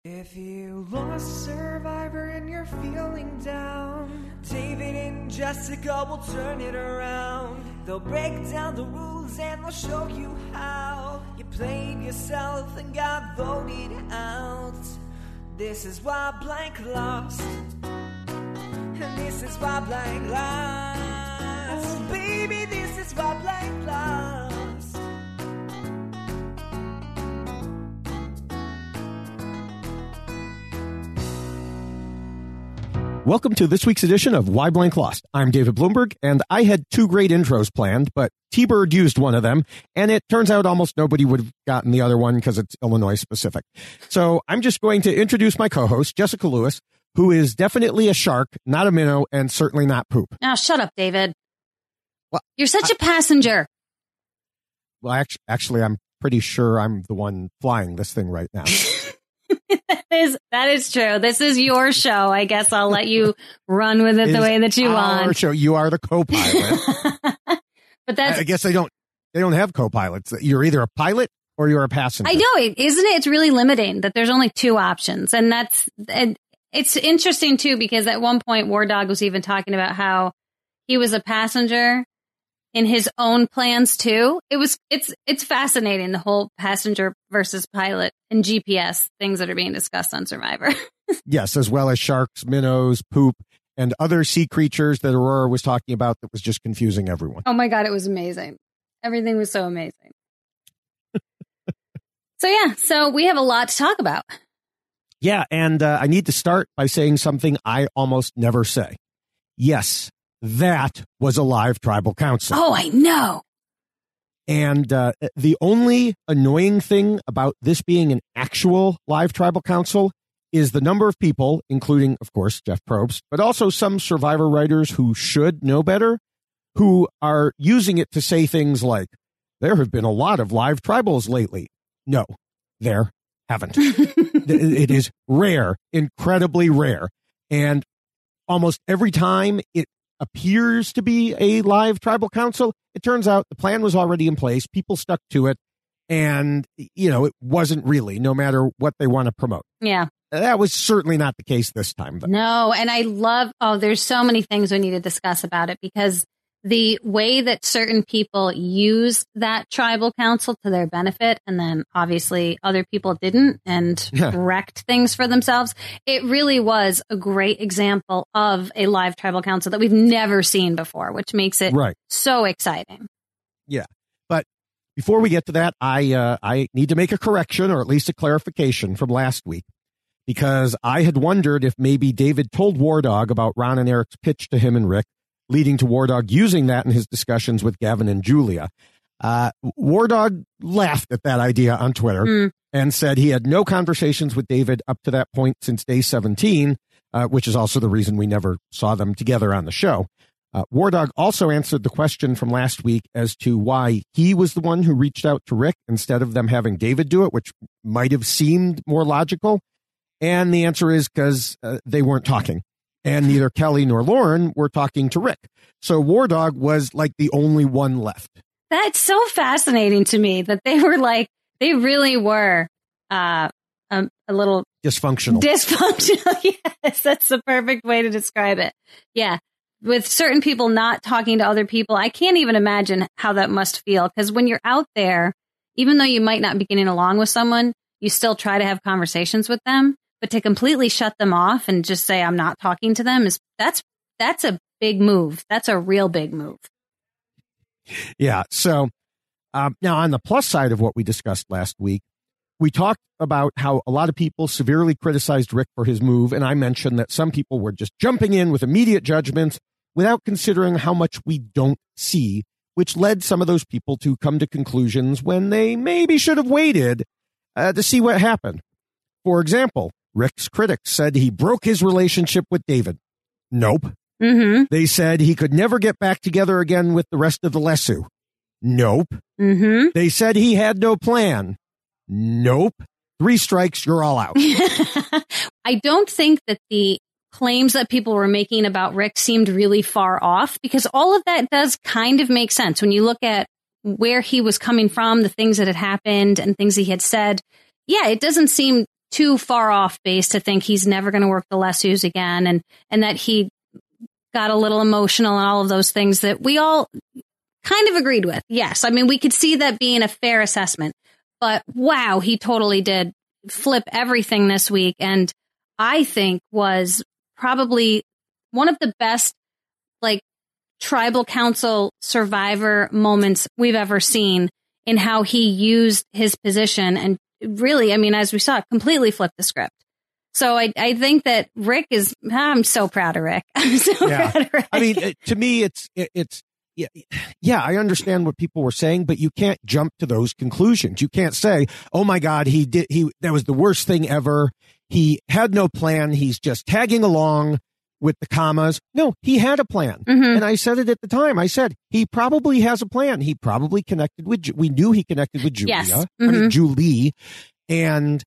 If you lost Survivor and you're feeling down, David and Jessica will turn it around. They'll break down the rules and they'll show you how you played yourself and got voted out. This is why Blank lost, and this is why Blank lost. Baby, this is why Blank lost. Welcome to this week's edition of Why Blank Lost. I'm David Bloomberg, and I had two great intros planned, but T-Bird used one of them, and it turns out almost nobody would have gotten the other one because it's Illinois specific. So I'm just going to introduce my co-host, Jessica Lewis, who is definitely a shark, not a minnow, and certainly not poop. Now, shut up, David. Well, You're such a passenger. Well, actually, I'm pretty sure I'm the one flying this thing right now. That is true. This is your show. I guess I'll let you run with it the way that you want. Show. You are the co-pilot. But I guess they don't have co-pilots. You're either a pilot or you're a passenger. I know, isn't it? It's really limiting that there's only two options. And it's interesting too, because at one point War Dog was even talking about how he was a passenger in his own plans too. It's fascinating, the whole passenger versus pilot and GPS things that are being discussed on Survivor. Yes, as well as sharks, minnows, poop, and other sea creatures that Aurora was talking about that was just confusing everyone. Oh my God, it was amazing. Everything was so amazing. So we have a lot to talk about. Yeah, and I need to start by saying something I almost never say. Yes, that was a live tribal council. Oh, I know. And the only annoying thing about this being an actual live tribal council is the number of people, including, of course, Jeff Probst, but also some Survivor writers who should know better, who are using it to say things like, there have been a lot of live tribals lately. No, there haven't. It is rare, incredibly rare. And almost every time it appears to be a live tribal council, it turns out the plan was already in place. People stuck to it. And, it wasn't really, no matter what they want to promote. Yeah. That was certainly not the case this time, though. No. And I love, there's so many things we need to discuss about it, because the way that certain people used that tribal council to their benefit, and then obviously other people didn't and wrecked things for themselves. It really was a great example of a live tribal council that we've never seen before, which makes it so exciting. Yeah. But before we get to that, I need to make a correction, or at least a clarification from last week, because I had wondered if maybe David told War Dog about Ron and Eric's pitch to him and Rick, leading to War Dog using that in his discussions with Gavin and Julia. War Dog laughed at that idea on Twitter and said he had no conversations with David up to that point since day 17, which is also the reason we never saw them together on the show. War Dog also answered the question from last week as to why he was the one who reached out to Rick instead of them having David do it, which might have seemed more logical. And the answer is because they weren't talking. And neither Kelly nor Lauren were talking to Rick. So War Dog was like the only one left. That's so fascinating to me that they really were a little dysfunctional. Yes, that's the perfect way to describe it. Yeah. With certain people not talking to other people, I can't even imagine how that must feel. Because when you're out there, even though you might not be getting along with someone, you still try to have conversations with them. But to completely shut them off and just say, I'm not talking to them, that's a big move. That's a real big move. Yeah. So now on the plus side of what we discussed last week, we talked about how a lot of people severely criticized Rick for his move. And I mentioned that some people were just jumping in with immediate judgments without considering how much we don't see, which led some of those people to come to conclusions when they maybe should have waited to see what happened. For example, Rick's critics said he broke his relationship with David. Nope. Mm-hmm. They said he could never get back together again with the rest of the Lesu. Nope. Mm-hmm. They said he had no plan. Nope. 3 strikes, you're all out. I don't think that the claims that people were making about Rick seemed really far off, because all of that does kind of make sense when you look at where he was coming from, the things that had happened and things he had said. Yeah, it doesn't seem too far off base to think he's never going to work the lessons again, and that he got a little emotional and all of those things that we all kind of agreed with. Yes, I mean, we could see that being a fair assessment, but wow, he totally did flip everything this week, and I think was probably one of the best, like, tribal council survivor moments we've ever seen in how he used his position and really, I mean, as we saw, completely flipped the script. So I think that Rick I'm so proud of Rick. I'm so proud of Rick. I mean, to me, it's yeah, I understand what people were saying, but you can't jump to those conclusions. You can't say, oh my God, that was the worst thing ever. He had no plan. He's just tagging along with the commas. No, he had a plan. Mm-hmm. And I said it at the time. I said, he probably has a plan. He probably connected we knew he connected with Julia. Yes. I mean, Julie. And,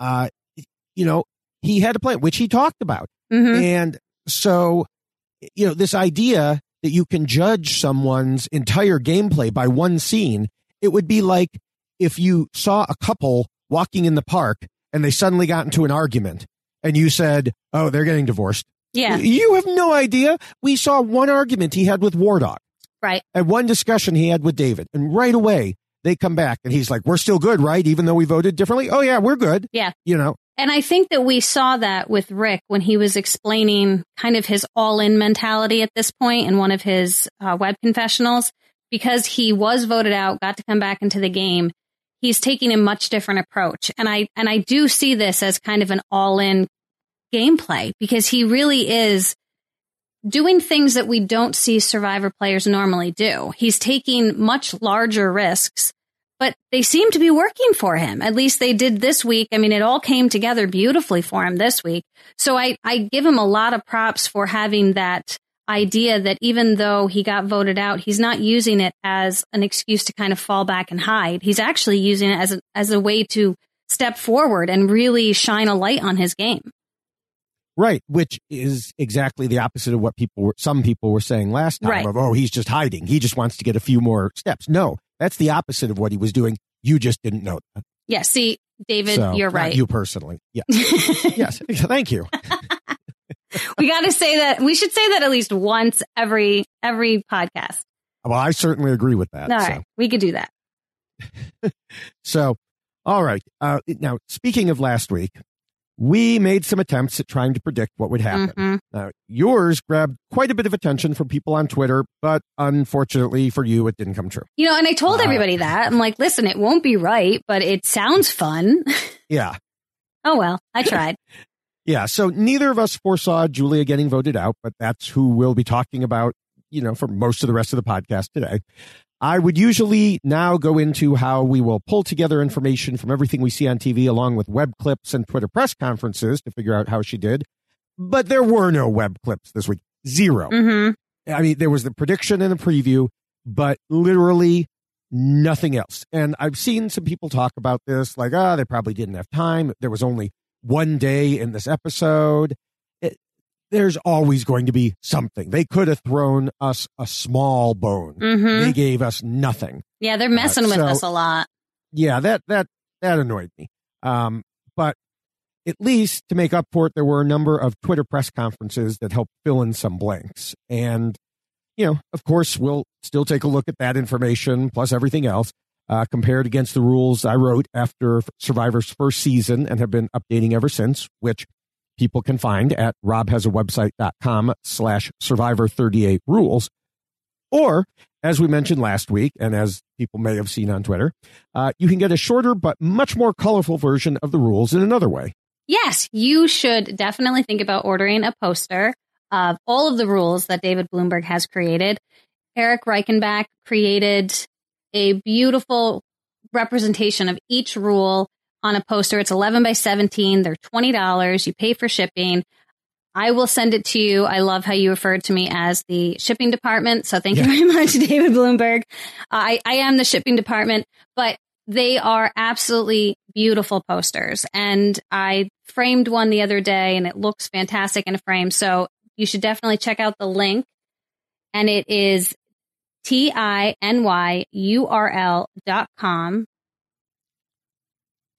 he had a plan, which he talked about. Mm-hmm. And so, this idea that you can judge someone's entire gameplay by one scene, it would be like if you saw a couple walking in the park and they suddenly got into an argument and you said, oh, they're getting divorced. Yeah. You have no idea. We saw one argument he had with War Dog. Right. And one discussion he had with David. And right away, they come back and he's like, we're still good, right? Even though we voted differently. Oh, yeah, we're good. Yeah. And I think that we saw that with Rick when he was explaining kind of his all-in mentality at this point in one of his web confessionals, because he was voted out, got to come back into the game. He's taking a much different approach. And I do see this as kind of an all-in gameplay, because he really is doing things that we don't see Survivor players normally do. He's taking much larger risks, but they seem to be working for him. At least they did this week. I mean, it all came together beautifully for him this week. So I give him a lot of props for having that idea that even though he got voted out, he's not using it as an excuse to kind of fall back and hide. He's actually using it as a way to step forward and really shine a light on his game. Right, which is exactly the opposite of what some people were saying last time. Right. Of, oh, he's just hiding. He just wants to get a few more steps. No, that's the opposite of what he was doing. You just didn't know that. Yeah, see, David, So, you're not right. you personally. Yeah. Yes. Thank you. We got to say that. We should say that at least once every podcast. Well, I certainly agree with that. All right, we could do that. So, all right. Now, speaking of last week, we made some attempts at trying to predict what would happen. Mm-hmm. Now, yours grabbed quite a bit of attention from people on Twitter, but unfortunately for you, it didn't come true. And I told everybody that. I'm like, listen, it won't be right, but it sounds fun. Yeah. Oh, well, I tried. Yeah. So neither of us foresaw Julia getting voted out, but that's who we'll be talking about, for most of the rest of the podcast today. I would usually now go into how we will pull together information from everything we see on TV, along with web clips and Twitter press conferences to figure out how she did. But there were no web clips this week. Zero. Mm-hmm. I mean, there was the prediction and the preview, but literally nothing else. And I've seen some people talk about this, like, they probably didn't have time. There was only one day in this episode. There's always going to be something. They could have thrown us a small bone. Mm-hmm. They gave us nothing. Yeah, they're messing with us a lot. Yeah, that annoyed me. But at least to make up for it, there were a number of Twitter press conferences that helped fill in some blanks. And, of course, we'll still take a look at that information plus everything else, compared against the rules I wrote after Survivor's first season and have been updating ever since, which people can find at robhasawebsite.com/survivor38rules. Or, as we mentioned last week, and as people may have seen on Twitter, you can get a shorter but much more colorful version of the rules in another way. Yes, you should definitely think about ordering a poster of all of the rules that David Bloomberg has created. Eric Reichenbach created a beautiful representation of each rule on a poster. It's 11 by 17. They're $20. You pay for shipping. I will send it to you. I love how you referred to me as the shipping department. So thank you very much, David Bloomberg. I am the shipping department, but they are absolutely beautiful posters. And I framed one the other day and it looks fantastic in a frame. So you should definitely check out the link. And it is tinyurl.com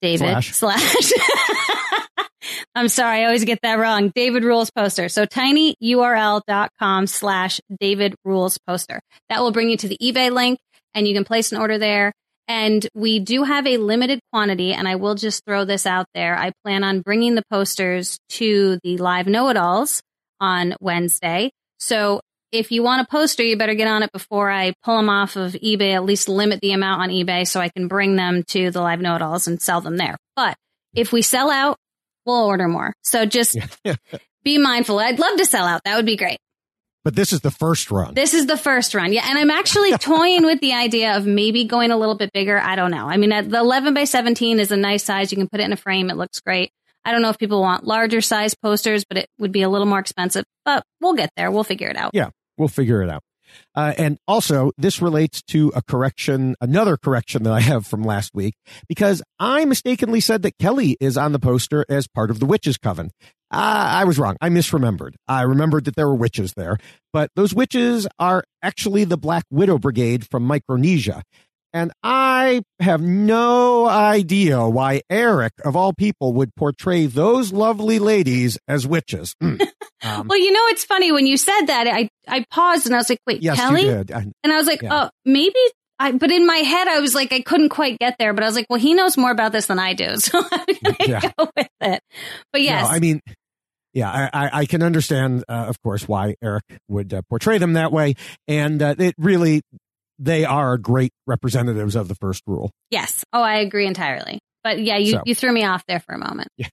David slash. I'm sorry, I always get that wrong. David Rules Poster. So tinyurl.com/David Rules Poster. That will bring you to the eBay link and you can place an order there. And we do have a limited quantity, and I will just throw this out there. I plan on bringing the posters to the live know-it-alls on Wednesday. So if you want a poster, you better get on it before I pull them off of eBay, at least limit the amount on eBay so I can bring them to the live know-it-alls and sell them there. But if we sell out, we'll order more. So just be mindful. I'd love to sell out. That would be great. But this is the first run. This is the first run. Yeah. And I'm actually toying with the idea of maybe going a little bit bigger. I don't know. I mean, the 11 by 17 is a nice size. You can put it in a frame. It looks great. I don't know if people want larger size posters, but it would be a little more expensive. But we'll get there. We'll figure it out. Yeah, we'll figure it out. And also, this relates to another correction that I have from last week, because I mistakenly said that Kelly is on the poster as part of the Witches' Coven. I was wrong. I misremembered. I remembered that there were witches there, but those witches are actually the Black Widow Brigade from Micronesia. And I have no idea why Eric, of all people, would portray those lovely ladies as witches. Well, it's funny. When you said that, I paused and I was like, wait, yes, Kelly? You did. And I was like, oh, maybe. But in my head, I was like, I couldn't quite get there. But I was like, well, he knows more about this than I do. So I'm going to go with it. But yes. No, I mean, I can understand, of course, why Eric would portray them that way. And they are great representatives of the first rule. Yes. Oh, I agree entirely. But yeah, you threw me off there for a moment. Yeah.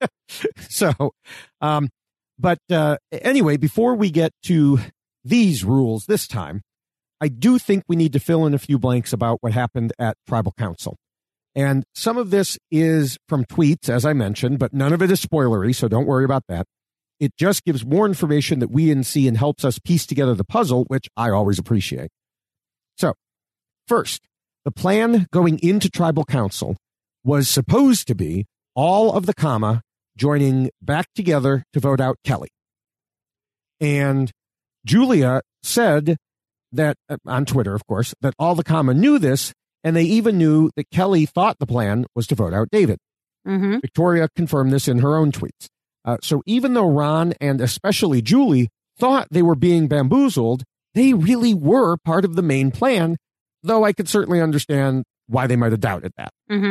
But anyway, before we get to these rules this time, I do think we need to fill in a few blanks about what happened at Tribal Council. And some of this is from tweets, as I mentioned, but none of it is spoilery, so don't worry about that. It just gives more information that we didn't see and helps us piece together the puzzle, which I always appreciate. So, first, the plan going into Tribal Council was supposed to be all of the Kama joining back together to vote out Kelly. And Julia said that, on Twitter, of course, that all the Kama knew this, and they even knew that Kelly thought the plan was to vote out David. Mm-hmm. Victoria confirmed this in her own tweets. So even though Ron and especially Julie thought they were being bamboozled, they really were part of the main plan, though I could certainly understand why they might have doubted that. Mm-hmm.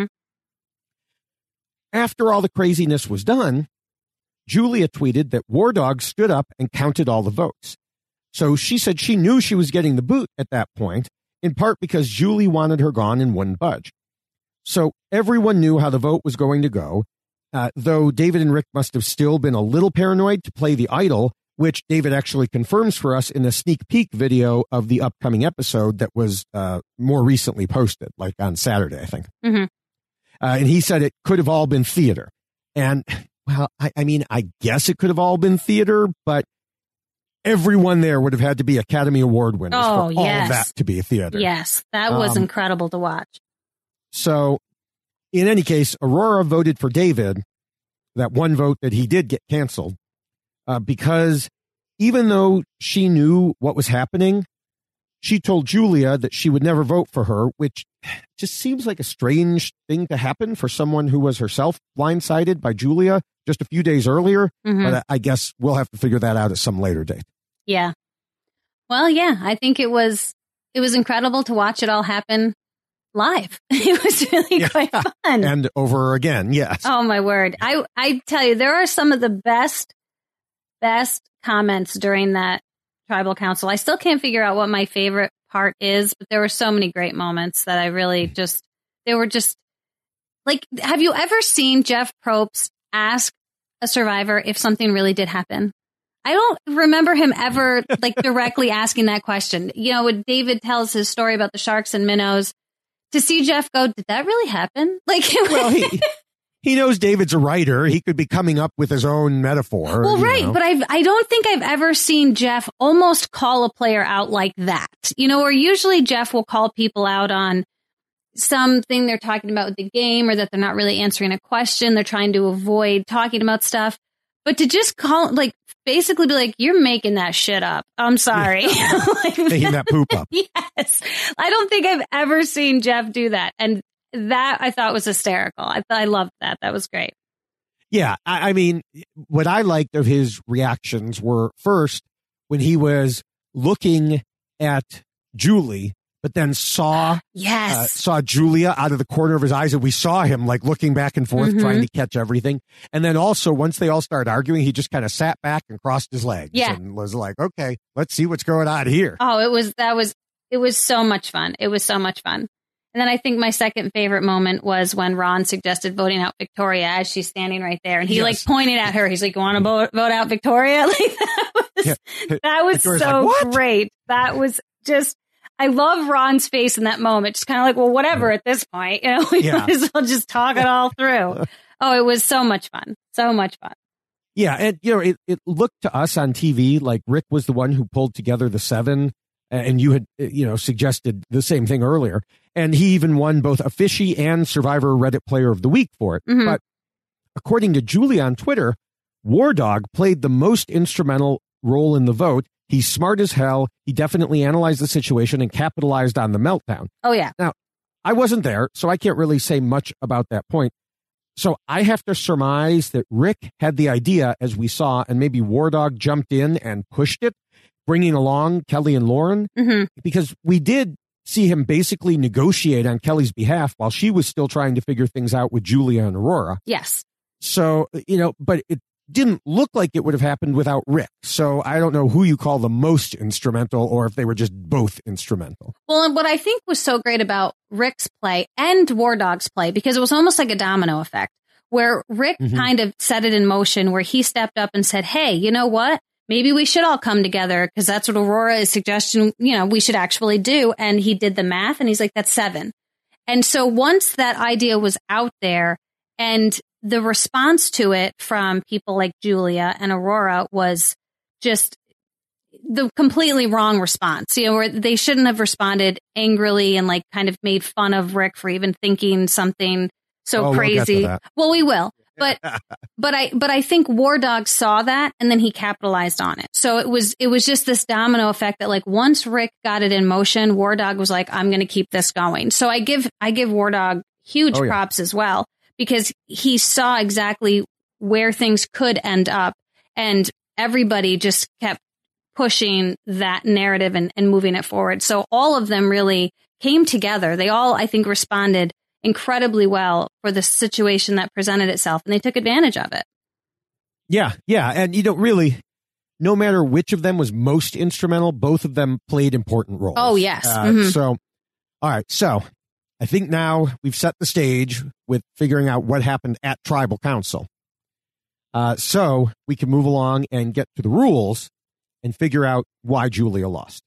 After all the craziness was done, Julia tweeted that War Dog stood up and counted all the votes. So she said she knew she was getting the boot at that point, in part because Julie wanted her gone and wouldn't budge. So everyone knew how the vote was going to go, though David and Rick must have still been a little paranoid to play the idol, which David actually confirms for us in a sneak peek video of the upcoming episode that was more recently posted, like on Saturday, I think. Mm-hmm. And he said it could have all been theater. And, well, I mean, I guess it could have all been theater, but everyone there would have had to be Academy Award winners for all of that to be a theater. Yes, that was incredible to watch. So, in any case, Aurora voted for David, that one vote that he did get canceled, because even though she knew what was happening, she told Julia that she would never vote for her, which just seems like a strange thing to happen for someone who was herself blindsided by Julia just a few days earlier. Mm-hmm. But I guess we'll have to figure that out at some later date. Yeah. Well, yeah, I think it was incredible to watch it all happen live. It was really quite fun. And over again, yes. Oh, my word. I tell you, there are some of the best comments during that Tribal Council. I still can't figure out what my favorite part is, but there were so many great moments that I really they were just like, have you ever seen Jeff Probst ask a survivor if something really did happen? I don't remember him ever like directly asking that question. You know, when David tells his story about the sharks and minnows, to see Jeff go, did that really happen? Like, well, he knows David's a writer. He could be coming up with his own metaphor. Well, right. Know. But I don't think I've ever seen Jeff almost call a player out like that. You know, or usually Jeff will call people out on something they're talking about with the game, or that they're not really answering a question. They're trying to avoid talking about stuff. But to just call, like, basically be like, you're making that shit up. I'm sorry. Making that poop up. Yes. I don't think I've ever seen Jeff do that. And that I thought was hysterical. I loved that. That was great. Yeah. I mean, what I liked of his reactions were first when he was looking at Julie, but then saw Julia out of the corner of his eyes, and we saw him like looking back and forth trying to catch everything. And then also once they all started arguing, he just kind of sat back and crossed his legs and was like, okay, let's see what's going on here. Oh, it was so much fun. It was so much fun. And then I think my second favorite moment was when Ron suggested voting out Victoria as she's standing right there, and he like pointed at her. He's like, "You want to vote out Victoria?" Like that was Victoria's so like, great. That was just. I love Ron's face in that moment. Just kind of like, well, whatever at this point, you know, we might as well just talk it all through. Oh, it was so much fun. So much fun. Yeah. And, you know, it looked to us on TV like Rick was the one who pulled together the 7, and you had, you know, suggested the same thing earlier. And he even won both a Fishy and Survivor Reddit Player of the Week for it. But according to Julie on Twitter, War Dog played the most instrumental role in the vote. He's smart as hell. He definitely analyzed the situation and capitalized on the meltdown. Oh, yeah. Now, I wasn't there, so I can't really say much about that point. So I have to surmise that Rick had the idea, as we saw, and maybe War Dog jumped in and pushed it, bringing along Kelly and Lauren, because we did see him basically negotiate on Kelly's behalf while she was still trying to figure things out with Julia and Aurora. Yes. So, you know, but it didn't look like it would have happened without Rick. So I don't know who you call the most instrumental or if they were just both instrumental. Well, and what I think was so great about Rick's play and War Dog's play, because it was almost like a domino effect where Rick kind of set it in motion, where he stepped up and said, hey, you know what? Maybe we should all come together, because that's what Aurora is suggesting, you know, we should actually do. And he did the math and he's like, that's 7. And so once that idea was out there, and the response to it from people like Julia and Aurora was just the completely wrong response. You know, where they shouldn't have responded angrily and like kind of made fun of Rick for even thinking something so crazy. Well, we will. But I think War Dog saw that and then he capitalized on it. So it was just this domino effect that like once Rick got it in motion, War Dog was like, I'm going to keep this going. So I give War Dog huge props as well, because he saw exactly where things could end up, and everybody just kept pushing that narrative and moving it forward. So all of them really came together. They all, I think, responded incredibly well for the situation that presented itself, and they took advantage of it. Yeah. And, you know, really, no matter which of them was most instrumental, both of them played important roles. Oh, yes. So, all right. So I think now we've set the stage with figuring out what happened at Tribal Council. So we can move along and get to the rules and figure out why Julia lost.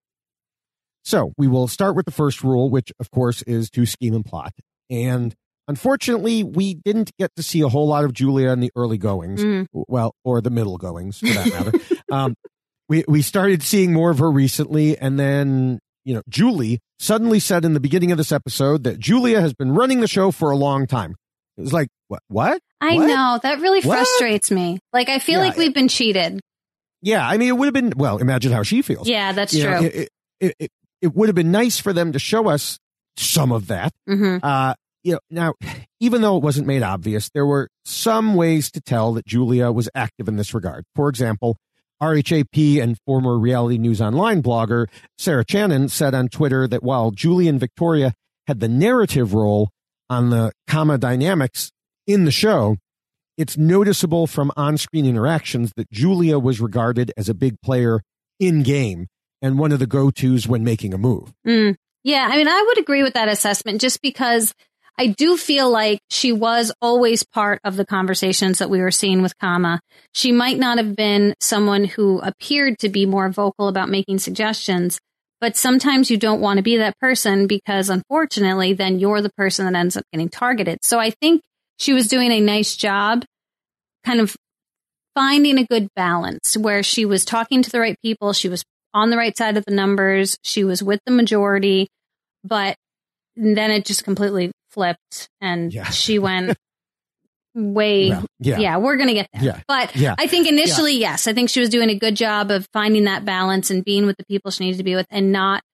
So we will start with the first rule, which, of course, is to scheme and plot. And unfortunately, we didn't get to see a whole lot of Julia in the early goings. Well, or the middle goings, for that matter. We started seeing more of her recently, and then, you know, Julie suddenly said in the beginning of this episode that Julia has been running the show for a long time. It was like, what? I know. That really frustrates me. Like, I feel like we've been cheated. Yeah, I mean, it would have been, well, imagine how she feels. Yeah, that's true. It would have been nice for them to show us some of that. You know, now, even though it wasn't made obvious, there were some ways to tell that Julia was active in this regard. For example, RHAP and former Reality News Online blogger Sarah Channon said on Twitter that while Julie and Victoria had the narrative role on the comma dynamics in the show, it's noticeable from on-screen interactions that Julia was regarded as a big player in-game and one of the go-tos when making a move. Yeah, I mean, I would agree with that assessment, just because I do feel like she was always part of the conversations that we were seeing with Kama. She might not have been someone who appeared to be more vocal about making suggestions, but sometimes you don't want to be that person, because unfortunately, then you're the person that ends up getting targeted. So I think she was doing a nice job kind of finding a good balance where she was talking to the right people. She was on the right side of the numbers. She was with the majority, but then it just completely flipped and she went way. We're going to get there. But I think initially, yes, I think she was doing a good job of finding that balance and being with the people she needed to be with and not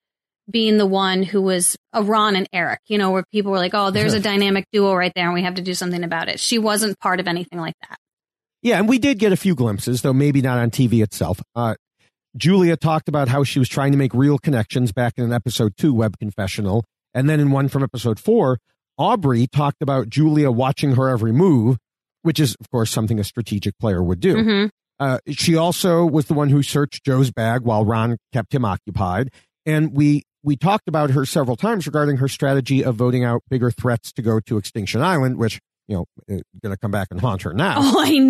being the one who was a Ron and Eric, where people were like, oh, there's a dynamic duo right there and we have to do something about it. She wasn't part of anything like that. Yeah, and we did get a few glimpses, though maybe not on TV itself. Julia talked about how she was trying to make real connections back in an episode 2 web confessional. And then in one from episode 4, Aubrey talked about Julia watching her every move, which is, of course, something a strategic player would do. Mm-hmm. She also was the one who searched Joe's bag while Ron kept him occupied. And we talked about her several times regarding her strategy of voting out bigger threats to go to Extinction Island, which, is going to come back and haunt her now. Oh, I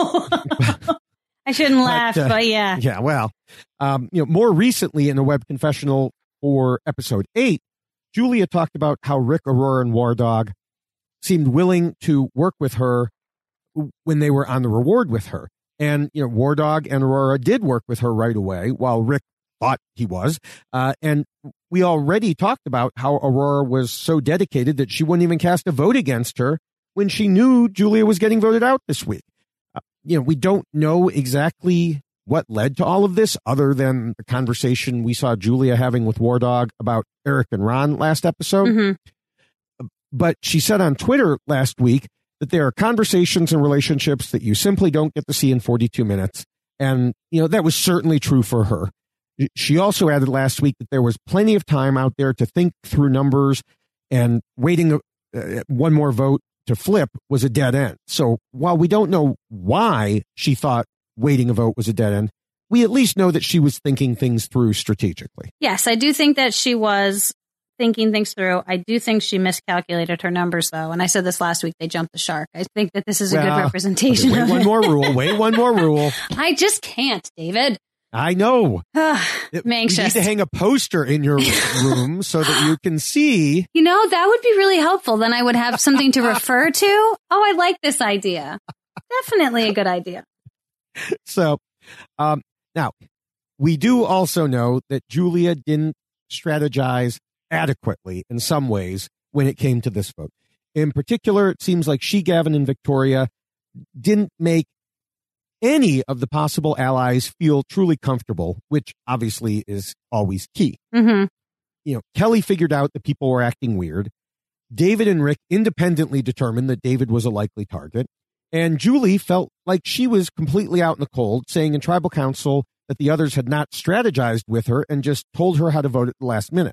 know. I shouldn't laugh, but yeah. Yeah, well, more recently in a web confessional for episode 8, Julia talked about how Rick, Aurora, and War Dog seemed willing to work with her when they were on the reward with her. And, War Dog and Aurora did work with her right away, while Rick thought he was. And we already talked about how Aurora was so dedicated that she wouldn't even cast a vote against her when she knew Julia was getting voted out this week. We don't know exactly what led to all of this other than the conversation we saw Julia having with War Dog about Eric and Ron last episode. Mm-hmm. But she said on Twitter last week that there are conversations and relationships that you simply don't get to see in 42 minutes. And, that was certainly true for her. She also added last week that there was plenty of time out there to think through numbers, and waiting one more vote to flip was a dead end. So while we don't know why she thought waiting a vote was a dead end, we at least know that she was thinking things through strategically. Yes, I do think that she was thinking things through. I do think she miscalculated her numbers, though. And I said this last week, they jumped the shark. I think that this is a good representation of it. Wait one more rule. I just can't, David. I know. I'm anxious. You need to hang a poster in your room so that you can see. That would be really helpful. Then I would have something to refer to. Oh, I like this idea. Definitely a good idea. So, now, we do also know that Julia didn't strategize adequately in some ways when it came to this vote. In particular, it seems like she, Gavin, and Victoria didn't make any of the possible allies feel truly comfortable, which obviously is always key. Mm-hmm. Kelly figured out that people were acting weird. David and Rick independently determined that David was a likely target. And Julie felt like she was completely out in the cold, saying in tribal council that the others had not strategized with her and just told her how to vote at the last minute.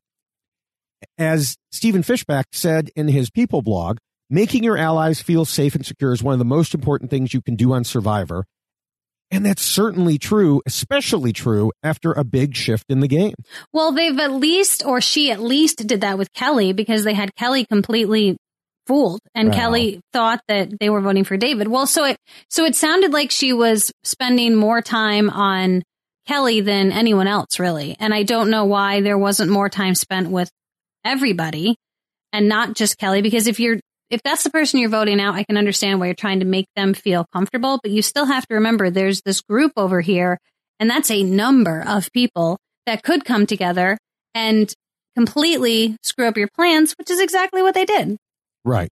As Stephen Fishback said in his People blog, making your allies feel safe and secure is one of the most important things you can do on Survivor. And that's certainly true, especially true after a big shift in the game. Well, she at least did that with Kelly, because they had Kelly completely fooled, and Kelly thought that they were voting for David. Well, so it sounded like she was spending more time on Kelly than anyone else, really. And I don't know why there wasn't more time spent with everybody and not just Kelly, because if that's the person you're voting out, I can understand why you're trying to make them feel comfortable, but you still have to remember there's this group over here, and that's a number of people that could come together and completely screw up your plans, which is exactly what they did. Right.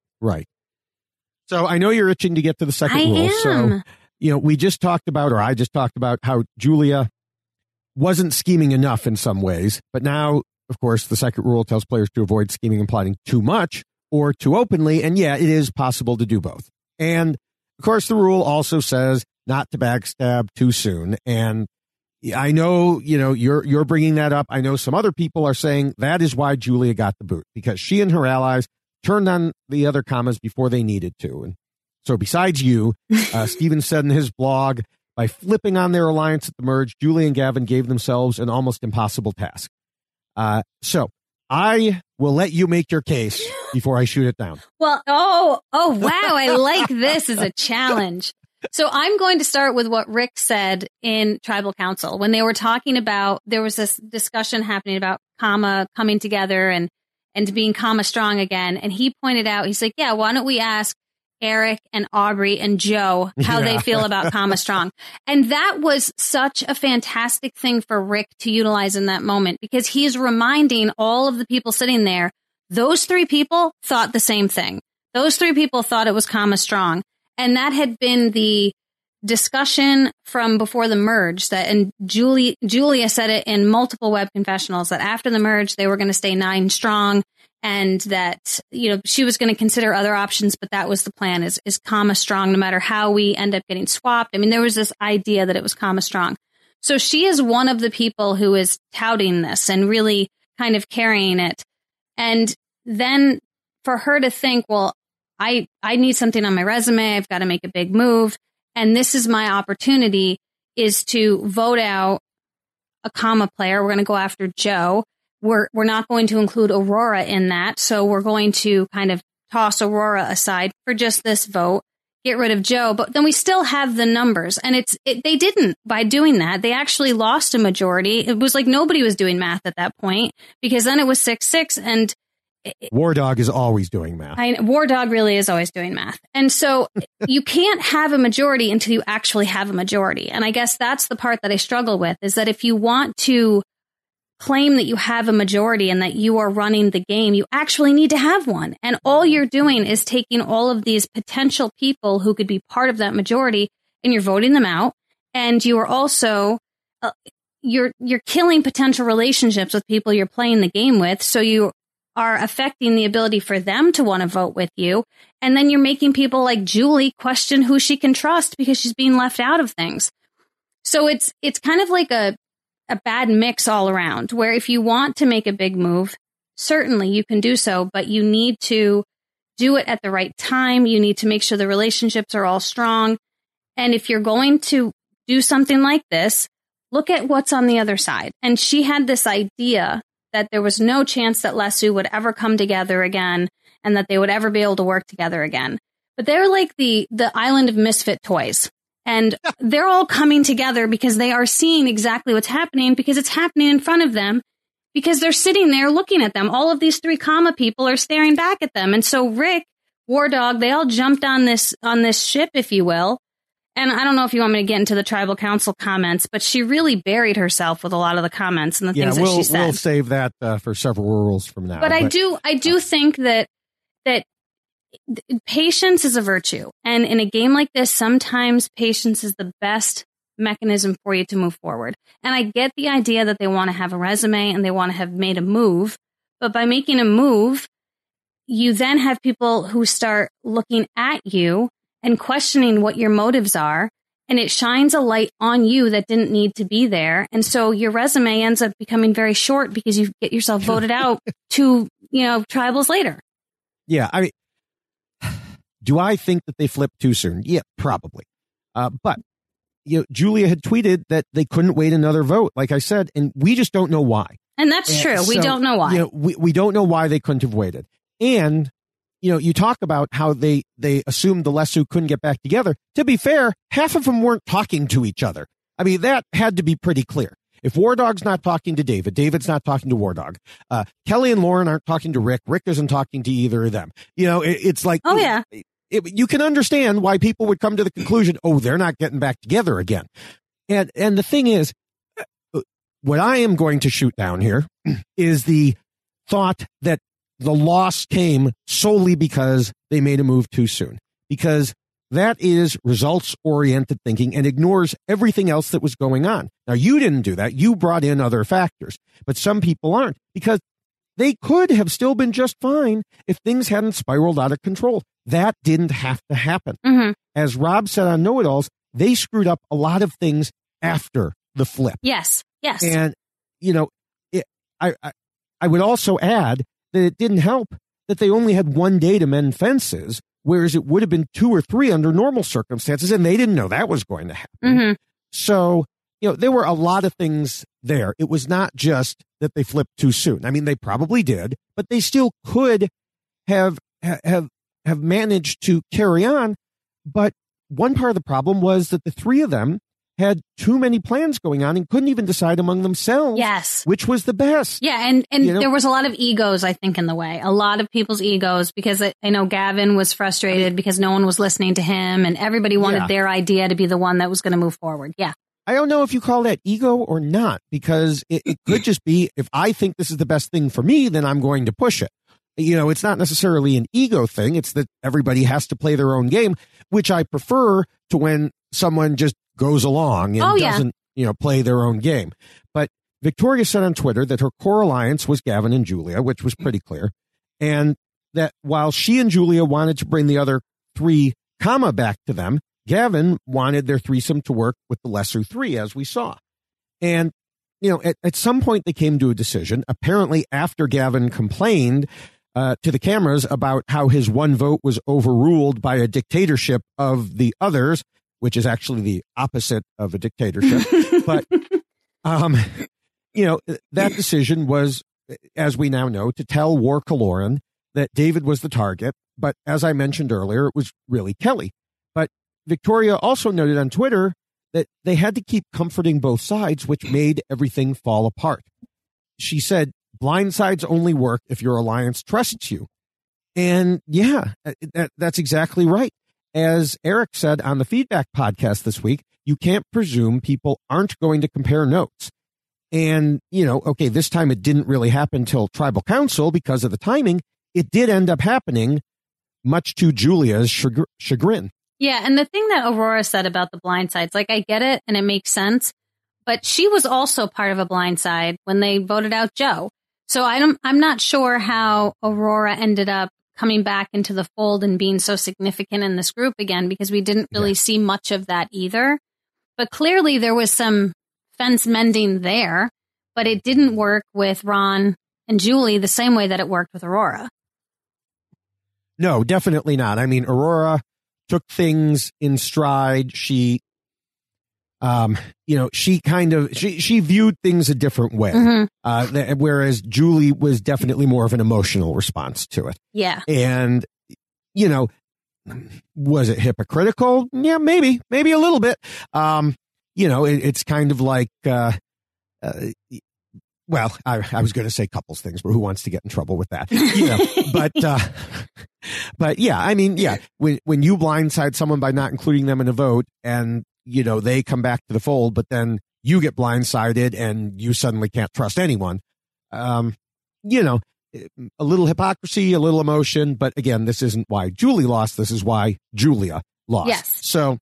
So I know you're itching to get to the second rule. Am. So, I just talked about how Julia wasn't scheming enough in some ways, but now, of course, the second rule tells players to avoid scheming and plotting too much or too openly, and yeah, it is possible to do both. And, of course, the rule also says not to backstab too soon, and I know, you're bringing that up. I know some other people are saying that is why Julia got the boot, because she and her allies turned on the other commas before they needed to. And so besides you, Stephen said in his blog, by flipping on their alliance at the merge, Julia and Gavin gave themselves an almost impossible task. So I will let you make your case before I shoot it down. Well, oh, wow. I like this as a challenge. So I'm going to start with what Rick said in Tribal Council when they were talking about, there was this discussion happening about Kama coming together and being Kama strong again. And he pointed out, he's like, yeah, why don't we ask Eric and Aubrey and Joe how they feel about Kama strong? And that was such a fantastic thing for Rick to utilize in that moment, because he's reminding all of the people sitting there, those three people thought the same thing. Those three people thought it was Kama strong. And that had been the discussion from before the merge and Julia said it in multiple web confessionals that after the merge, they were going to stay 9 strong and that, she was going to consider other options, but that was the plan is Kama strong no matter how we end up getting swapped. I mean, there was this idea that it was Kama strong. So she is one of the people who is touting this and really kind of carrying it. And then for her to think, well, I need something on my resume. I've got to make a big move. And this is my opportunity is to vote out a Kama player. We're going to go after Joe. We're not going to include Aurora in that. So we're going to kind of toss Aurora aside for just this vote, get rid of Joe. But then we still have the numbers. And they didn't by doing that. They actually lost a majority. It was like nobody was doing math at that point because then it was 6-6 and War Dog is always doing math. War Dog really is always doing math. And so you can't have a majority until you actually have a majority. And I guess that's the part that I struggle with is that if you want to claim that you have a majority and that you are running the game, you actually need to have one. And all you're doing is taking all of these potential people who could be part of that majority and you're voting them out. And you are also, you're killing potential relationships with people you're playing the game with. So you are affecting the ability for them to want to vote with you. And then you're making people like Julie question who she can trust because she's being left out of things. So it's kind of like a bad mix all around where if you want to make a big move, certainly you can do so, but you need to do it at the right time. You need to make sure the relationships are all strong. And if you're going to do something like this, look at what's on the other side. And she had this idea that there was no chance that Lesu would ever come together again and that they would ever be able to work together again. But they're like the island of misfit toys. And they're all coming together because they are seeing exactly what's happening because it's happening in front of them because they're sitting there looking at them. All of these 3 Kama people are staring back at them. And so Rick, War Dog, they all jumped on this ship, if you will. And I don't know if you want me to get into the tribal council comments, but she really buried herself with a lot of the comments and the things that she said. We'll save that for several rules from now. But I do think that patience is a virtue. And in a game like this, sometimes patience is the best mechanism for you to move forward. And I get the idea that they want to have a resume and they want to have made a move. But by making a move, you then have people who start looking at you and questioning what your motives are. And it shines a light on you that didn't need to be there. And so your resume ends up becoming very short because you get yourself voted out to, tribals later. Yeah. I mean, do I think that they flipped too soon? Yeah, probably. But Julia had tweeted that they couldn't wait another vote, like I said, and we just don't know why. And that's true. We don't know why. We don't know why they couldn't have waited. And you talk about how they assumed the Lesu couldn't get back together. To be fair, half of them weren't talking to each other. I mean, that had to be pretty clear. If War Dog's not talking to David, David's not talking to War Dog. Kelly and Lauren aren't talking to Rick. Rick isn't talking to either of them. It's like, oh yeah, you can understand why people would come to the conclusion, oh, they're not getting back together again. And the thing is, what I am going to shoot down here is the thought that the loss came solely because they made a move too soon, because that is results-oriented thinking and ignores everything else that was going on. Now, you didn't do that. You brought in other factors, but some people aren't, because they could have still been just fine if things hadn't spiraled out of control. That didn't have to happen. Mm-hmm. As Rob said on Know-It-Alls, they screwed up a lot of things after the flip. Yes. And, I would also add that it didn't help that they only had 1 day to mend fences, whereas it would have been 2 or 3 under normal circumstances, and they didn't know that was going to happen. Mm-hmm. So, there were a lot of things there. It was not just that they flipped too soon. I mean, they probably did, but they still could have managed to carry on. But one part of the problem was that the 3 of them had too many plans going on and couldn't even decide among themselves which was the best. Yeah, and there was a lot of egos, I think, in the way. A lot of people's egos, because I know Gavin was frustrated because no one was listening to him and everybody wanted their idea to be the one that was going to move forward. Yeah. I don't know if you call that ego or not, because it could just be, if I think this is the best thing for me, then I'm going to push it. It's not necessarily an ego thing. It's that everybody has to play their own game, which I prefer to when someone just goes along and doesn't, play their own game. But Victoria said on Twitter that her core alliance was Gavin and Julia, which was pretty clear. And that while she and Julia wanted to bring the other three back to them, Gavin wanted their threesome to work with the lesser three, as we saw. And, at some point they came to a decision, apparently after Gavin complained to the cameras about how his one vote was overruled by a dictatorship of the others, which is actually the opposite of a dictatorship. But, that decision was, as we now know, to tell War Kaloran that David was the target. But as I mentioned earlier, it was really Kelly. But Victoria also noted on Twitter that they had to keep comforting both sides, which made everything fall apart. She said, blind sides only work if your alliance trusts you. And yeah, that's exactly right. As Eric said on the Feedback podcast this week, you can't presume people aren't going to compare notes. And, okay, this time it didn't really happen till Tribal Council because of the timing. It did end up happening, much to Julia's chagrin. Yeah, and the thing that Aurora said about the blind sides, like, I get it and it makes sense, but she was also part of a blind side when they voted out Joe. So I'm not sure how Aurora ended up coming back into the fold and being so significant in this group again, because we didn't really see much of that either. But clearly there was some fence mending there, but it didn't work with Ron and Julie the same way that it worked with Aurora. No, definitely not. I mean, Aurora took things in stride. She, she viewed things a different way. Mm-hmm. Whereas Julie was definitely more of an emotional response to it. Yeah. And, was it hypocritical? Yeah, maybe a little bit. It's kind of like, well, I was going to say couples things, but who wants to get in trouble with that? But yeah, I mean, yeah, when you blindside someone by not including them in a vote and, they come back to the fold, but then you get blindsided and you suddenly can't trust anyone. A little hypocrisy, a little emotion. But again, this isn't why Julie lost. This is why Julia lost. Yes. So,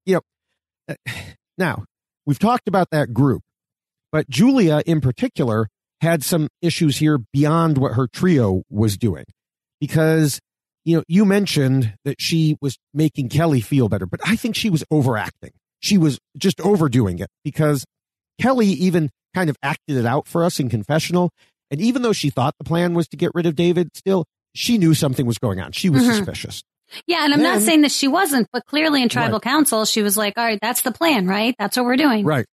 now we've talked about that group, but Julia in particular had some issues here beyond what her trio was doing, because you mentioned that she was making Kelly feel better, but I think she was overacting. She was just overdoing it, because Kelly even kind of acted it out for us in confessional. And even though she thought the plan was to get rid of David, still, she knew something was going on. She was suspicious. Yeah, and I'm not saying that she wasn't, but clearly in Tribal Council, she was like, all right, that's the plan, right? That's what we're doing. Right.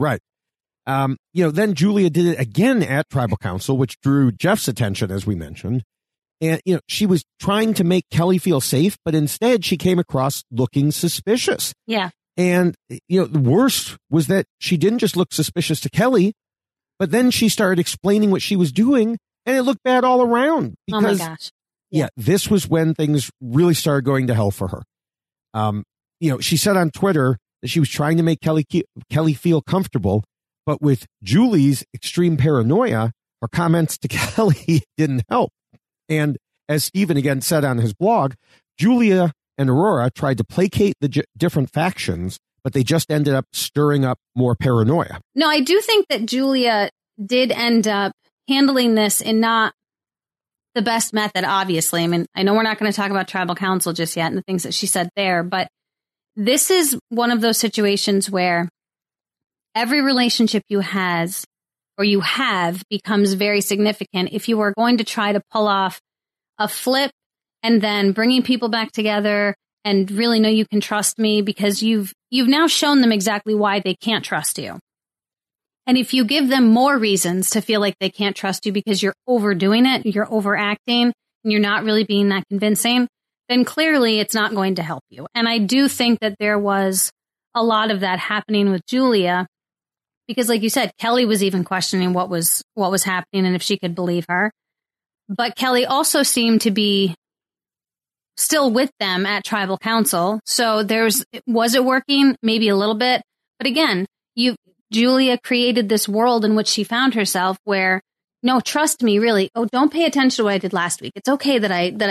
Then Julia did it again at Tribal Council, which drew Jeff's attention, as we mentioned. And, she was trying to make Kelly feel safe, but instead she came across looking suspicious. Yeah. And, the worst was that she didn't just look suspicious to Kelly, but then she started explaining what she was doing, and it looked bad all around. Because, oh my gosh. Yeah, this was when things really started going to hell for her. She said on Twitter that she was trying to make Kelly feel comfortable, but with Julie's extreme paranoia, her comments to Kelly didn't help. And as Stephen again said on his blog, Julia and Aurora tried to placate the different factions, but they just ended up stirring up more paranoia. No, I do think that Julia did end up handling this in not the best method, obviously. I mean, I know we're not going to talk about Tribal Council just yet and the things that she said there, but this is one of those situations where every relationship you have becomes very significant if you are going to try to pull off a flip and then bringing people back together and really know you can trust me, because you've now shown them exactly why they can't trust you. And if you give them more reasons to feel like they can't trust you because you're overdoing it, you're overacting, and you're not really being that convincing, then clearly it's not going to help you. And I do think that there was a lot of that happening with Julia, because like you said, Kelly was even questioning what was happening and if she could believe her. But Kelly also seemed to be still with them at Tribal Council. So was it working? Maybe a little bit. But again, Julia created this world in which she found herself where, no, trust me, really. Oh, don't pay attention to what I did last week. It's okay that I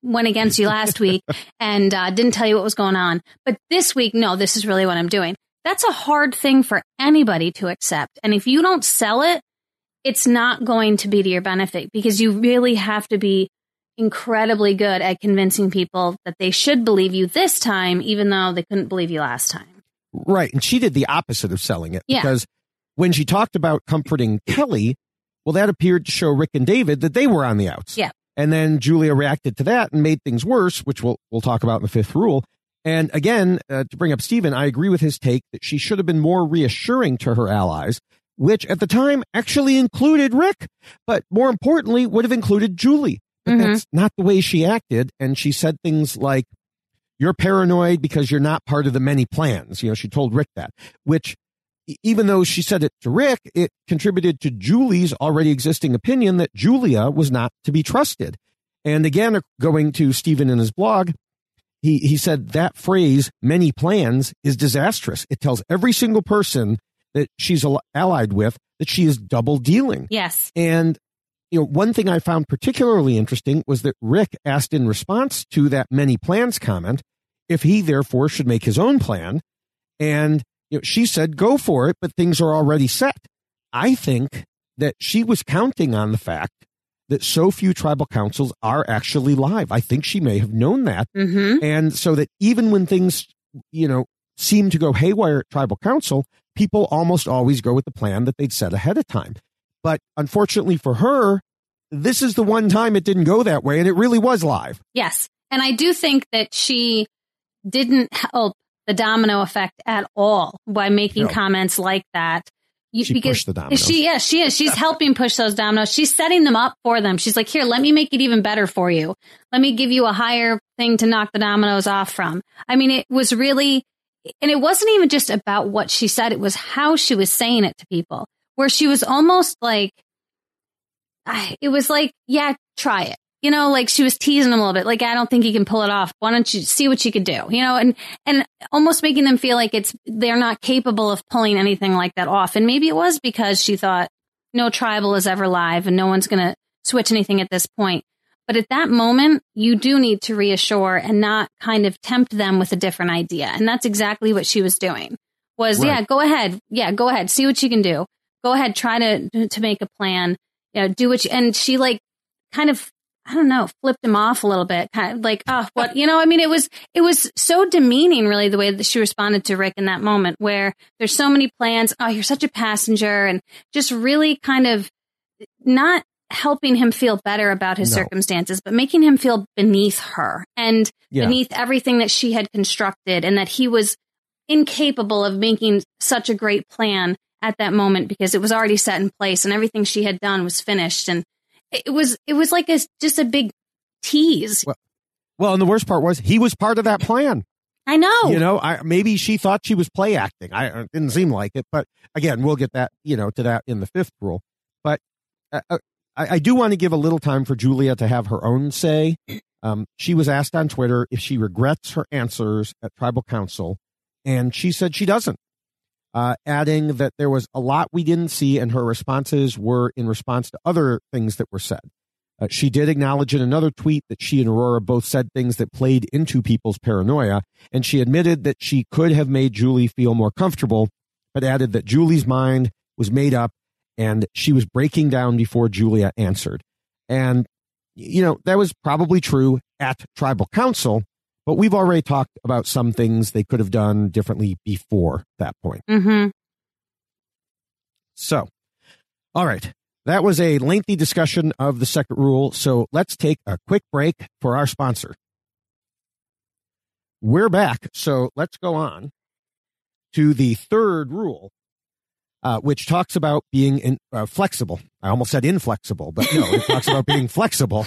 went against you last week and didn't tell you what was going on. But this week, no, this is really what I'm doing. That's a hard thing for anybody to accept. And if you don't sell it, it's not going to be to your benefit, because you really have to be incredibly good at convincing people that they should believe you this time, even though they couldn't believe you last time. Right. And she did the opposite of selling it, Yeah. because when she talked about comforting Kelly, well, that appeared to show Rick and David that they were on the outs. Yeah. And then Julia reacted to that and made things worse, which we'll talk about in the fifth rule. And again, to bring up Stephen, I agree with his take that she should have been more reassuring to her allies, which at the time actually included Rick, but more importantly, would have included Julie. But that's not the way she acted. And she said things like, "You're paranoid because you're not part of the many plans." You know, she told Rick that, which even though she said it to Rick, it contributed to Julie's already existing opinion that Julia was not to be trusted. And again, going to Stephen in his blog, he said that phrase, "many plans," is disastrous. It tells every single person that she's allied with that she is double dealing. Yes. And you know, one thing I found particularly interesting was that Rick asked in response to that "many plans" comment if he therefore should make his own plan. And you know, she said, "Go for it, but things are already set." I think that she was counting on the fact that so few tribal councils are actually live. I think she may have known that. And so that even when things, you know, seem to go haywire at tribal council, people almost always go with the plan that they'd set ahead of time. But unfortunately for her, this is the one time it didn't go that way, and it really was live. Yes. And I do think that she didn't help the domino effect at all by making comments like that. She pushed the dominoes. She is. She's helping push those dominoes. She's setting them up for them. She's like, "Here, let me make it even better for you. Let me give you a higher thing to knock the dominoes off from." I mean, it was really, and it wasn't even just about what she said. It was how she was saying it to people, where she was almost like, it was like, "Yeah, try it." You know, like she was teasing them a little bit. Like, "I don't think you can pull it off. Why don't you see what you could do?" You know, and almost making them feel like they're not capable of pulling anything like that off. And maybe it was because she thought no tribal is ever live and no one's going to switch anything at this point. But at that moment, you do need to reassure and not kind of tempt them with a different idea. And that's exactly what she was doing. Was, Right. "Yeah, go ahead. Yeah, go ahead. See what you can do. Go ahead. Try to make a plan. You know, do what you," and she like kind of, I don't know, flipped him off a little bit, kind of like, "Oh, what," you know, I mean, it was so demeaning, really, the way that she responded to Rick in that moment, where there's so many plans. "Oh, you're such a passenger," and just really kind of not helping him feel better about his circumstances, but making him feel beneath her and beneath everything that she had constructed, and that he was incapable of making such a great plan at that moment because it was already set in place and everything she had done was finished. And it was like just a big tease. Well, and the worst part was he was part of that plan. I know. You know, maybe she thought she was play acting. It didn't seem like it. But again, we'll get that, you know, to that in the fifth rule. But I do want to give a little time for Julia to have her own say. She was asked on Twitter if she regrets her answers at tribal council, and she said she doesn't, adding that there was a lot we didn't see, and her responses were in response to other things that were said. She did acknowledge in another tweet that she and Aurora both said things that played into people's paranoia, and she admitted that she could have made Julie feel more comfortable, but added that Julie's mind was made up and she was breaking down before Julia answered. And, you know, that was probably true at tribal council, but we've already talked about some things they could have done differently before that point. So, all right. That was a lengthy discussion of the second rule, so let's take a quick break for our sponsor. We're back, so let's go on to the third rule, which talks about being flexible. I almost said inflexible, but no, it talks about being flexible.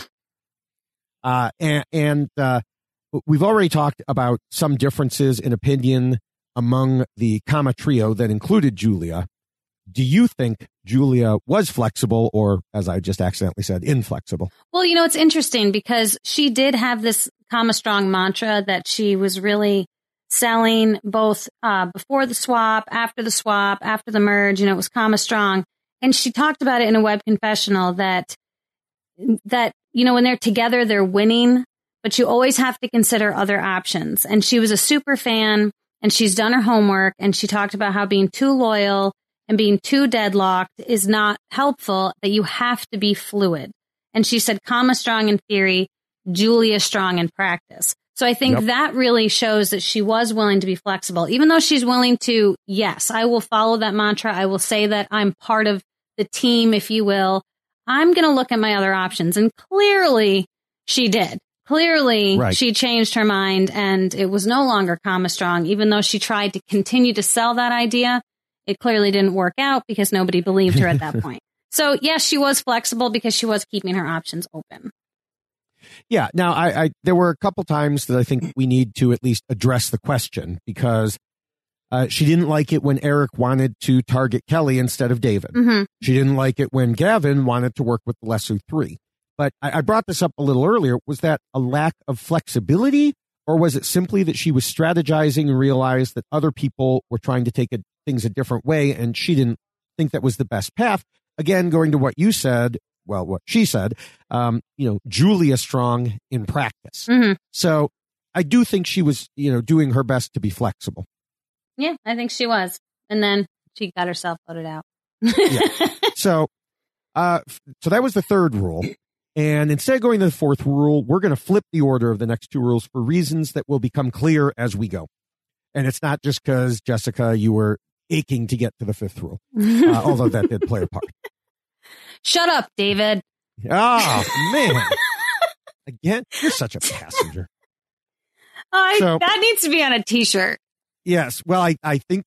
And we've already talked about some differences in opinion among the comma trio that included Julia. Do you think Julia was flexible, or, as I just accidentally said, inflexible? Well, you know, it's interesting because she did have this comma strong mantra that she was really selling both before the swap, after the merge. You know, it was comma strong. And she talked about it in a web confessional that, you know, when they're together, they're winning. but you always have to consider other options. And she was a super fan, and she's done her homework, and she talked about how being too loyal and being too deadlocked is not helpful, that you have to be fluid. And she said, Kama strong in theory, Julia strong in practice. So I think that really shows that she was willing to be flexible, even though she's willing to, yes, I will follow that mantra. I will say that I'm part of the team, if you will. I'm going to look at my other options. And clearly she did. Clearly she changed her mind, and it was no longer Kama strong, even though she tried to continue to sell that idea. It clearly didn't work out because nobody believed her at that point. So yes, she was flexible because she was keeping her options open. Yeah. Now, I there were a couple times that I think we need to at least address the question, because she didn't like it when Eric wanted to target Kelly instead of David. Mm-hmm. She didn't like it when Gavin wanted to work with the Lesu 3. But I brought this up a little earlier. Was that a lack of flexibility, or was it simply that she was strategizing and realized that other people were trying to take things a different way, and she didn't think that was the best path? Again, going to what you said, well, what she said, Julia strong in practice. Mm-hmm. So I do think she was, doing her best to be flexible. Yeah, I think she was. And then she got herself voted out. Yeah. So that was the third rule. And instead of going to the fourth rule, we're going to flip the order of the next two rules for reasons that will become clear as we go. And it's not just because, Jessica, you were aching to get to the fifth rule, although that did play a part. Shut up, David. Oh, man. Again, you're such a passenger. That needs to be on a T-shirt. Yes. Well, I think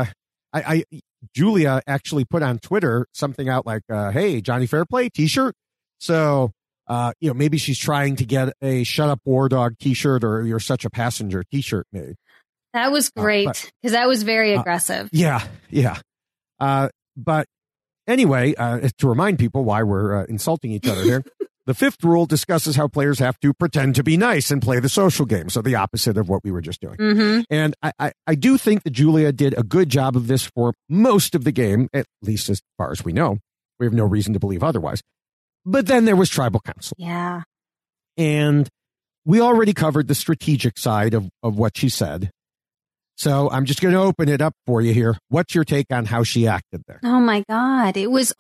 Julia actually put on Twitter something out like, hey, Johnny Fairplay T-shirt. So, maybe she's trying to get a Shut Up War Dog T-shirt or You're Such a Passenger T-shirt made. That was great, because that was very aggressive. Yeah. But anyway, to remind people why we're insulting each other here, the fifth rule discusses how players have to pretend to be nice and play the social game. So the opposite of what we were just doing. Mm-hmm. And I do think that Julia did a good job of this for most of the game, at least as far as we know. We have no reason to believe otherwise. But then there was tribal council. Yeah. And we already covered the strategic side of what she said. So I'm just going to open it up for you here. What's your take on how she acted there? Oh, my God. It was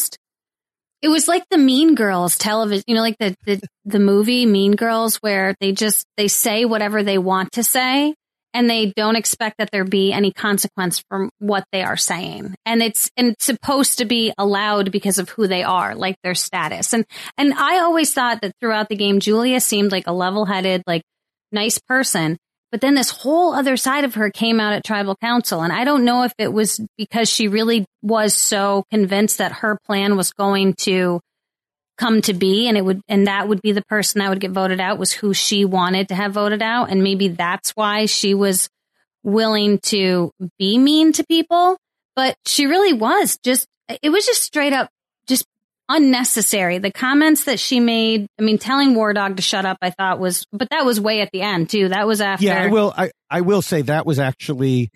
like the Mean Girls television, like the movie Mean Girls, where they say whatever they want to say, and they don't expect that there be any consequence from what they are saying. And it's supposed to be allowed because of who they are, like their status. And I always thought that throughout the game, Julia seemed like a level-headed, like nice person. But then this whole other side of her came out at Tribal Council. And I don't know if it was because she really was so convinced that her plan was going to come to be, and that would be the person that would get voted out, was who she wanted to have voted out. And maybe that's why she was willing to be mean to people. But she really was it was just straight up, just unnecessary. The comments that she made, telling War Dog to shut up, I thought but that was way at the end too. That was after. Yeah, I will say that was actually,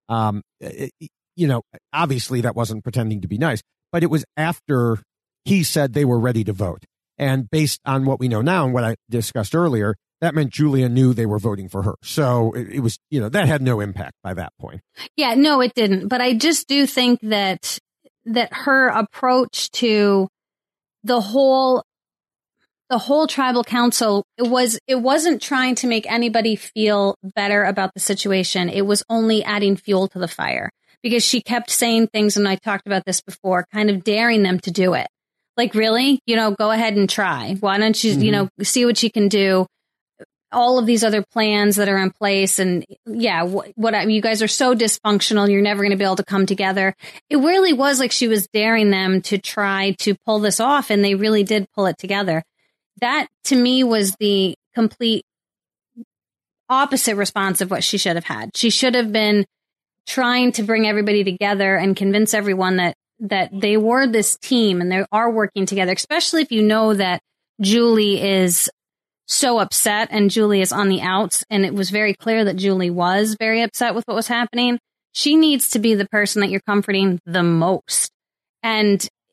obviously that wasn't pretending to be nice, but it was after he said they were ready to vote. And based on what we know now and what I discussed earlier, that meant Julia knew they were voting for her. So it was, that had no impact by that point. Yeah, no, it didn't. But I just do think that her approach to the whole tribal council, it wasn't trying to make anybody feel better about the situation. It was only adding fuel to the fire, because she kept saying things, and I talked about this before, kind of daring them to do it. Like, really, go ahead and try. Why don't you, see what you can do? All of these other plans that are in place, and you guys are so dysfunctional, you're never going to be able to come together. It really was like she was daring them to try to pull this off, and they really did pull it together. That, to me, was the complete opposite response of what she should have had. She should have been trying to bring everybody together and convince everyone that they were this team and they are working together, especially if you know that Julie is so upset and Julie is on the outs. And it was very clear that Julie was very upset with what was happening. She needs to be the person that you're comforting the most. And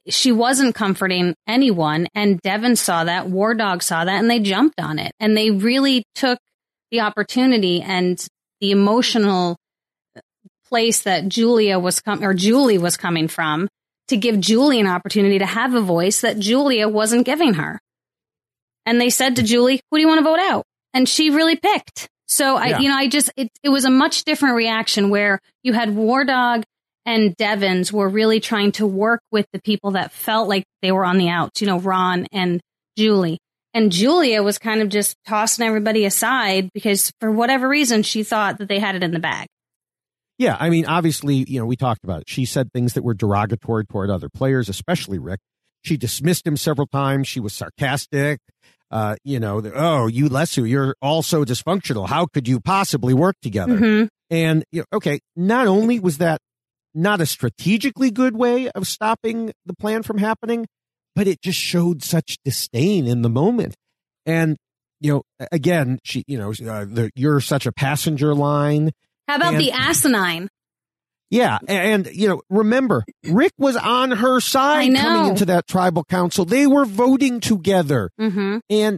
she wasn't comforting anyone. And Devin saw that, War Dog saw that, and they jumped on it. And they really took the opportunity and the emotional place that Julie was coming from to give Julie an opportunity to have a voice that Julia wasn't giving her. And they said to Julie, who do you want to vote out? And she really picked. So it was a much different reaction where you had War Dog and Devins were really trying to work with the people that felt like they were on the outs, Ron and Julie. And Julia was kind of just tossing everybody aside because for whatever reason, she thought that they had it in the bag. Yeah, I mean, obviously, we talked about it. She said things that were derogatory toward other players, especially Rick. She dismissed him several times. She was sarcastic. Oh, you Lesu, you're all so dysfunctional. How could you possibly work together? Mm-hmm. And, not only was that not a strategically good way of stopping the plan from happening, but it just showed such disdain in the moment. And, again, she, you're such a passenger line. How about the asinine? Yeah. And, remember, Rick was on her side coming into that tribal council. They were voting together. Mm-hmm. And,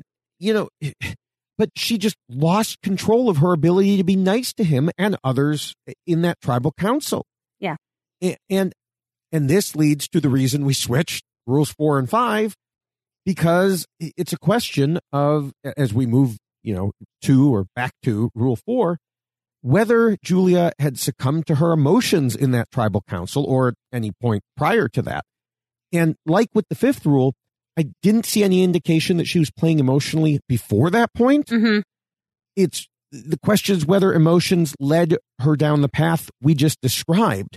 but she just lost control of her ability to be nice to him and others in that tribal council. Yeah. And this leads to the reason we switched rules 4 and 5, because it's a question of, as we move, to or back to rule 4, whether Julia had succumbed to her emotions in that tribal council or at any point prior to that. And like with the 5th rule, I didn't see any indication that she was playing emotionally before that point. Mm-hmm. It's the question is whether emotions led her down the path we just described.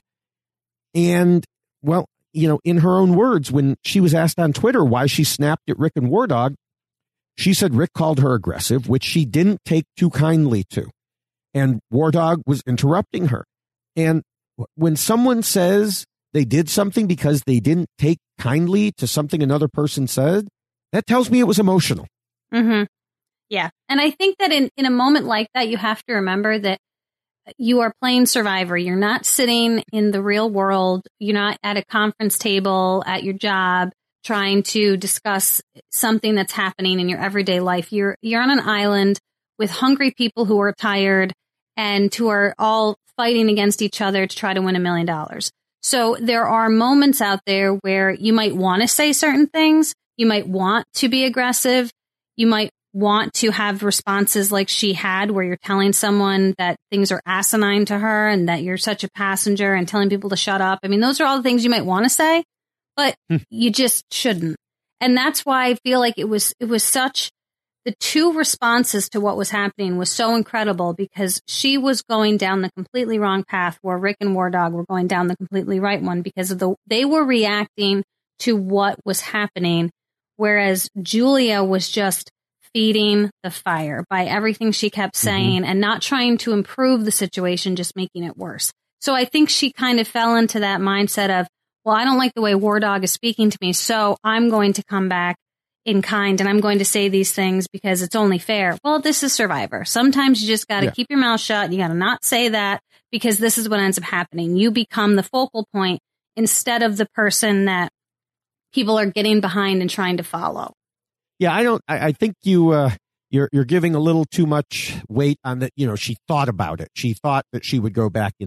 And, well, in her own words, when she was asked on Twitter why she snapped at Rick and War Dog, she said Rick called her aggressive, which she didn't take too kindly to. And War Dog was interrupting her. And when someone says they did something because they didn't take kindly to something another person said, that tells me it was emotional. Mm-hmm. Yeah. And I think that in a moment like that, you have to remember that you are playing Survivor. You're not sitting in the real world. You're not at a conference table at your job trying to discuss something that's happening in your everyday life. You're on an island with hungry people who are tired and who are all fighting against each other to try to win $1 million. So there are moments out there where you might want to say certain things. You might want to be aggressive. You might want to have responses like she had, where you're telling someone that things are asinine to her and that you're such a passenger and telling people to shut up. I mean, those are all the things you might want to say, but you just shouldn't. And that's why I feel like it was such, the two responses to what was happening was so incredible, because she was going down the completely wrong path where Rick and War Dog were going down the completely right one, because of they were reacting to what was happening, whereas Julia was just feeding the fire by everything she kept saying and not trying to improve the situation, just making it worse. So I think she kind of fell into that mindset of, well, I don't like the way War Dog is speaking to me, so I'm going to come back in kind and I'm going to say these things because it's only fair. Well, this is Survivor. Sometimes you just got to keep your mouth shut. You got to not say that, because this is what ends up happening. You become the focal point instead of the person that people are getting behind and trying to follow. Yeah, I think you're giving a little too much weight on that. She thought about it. She thought that she would go back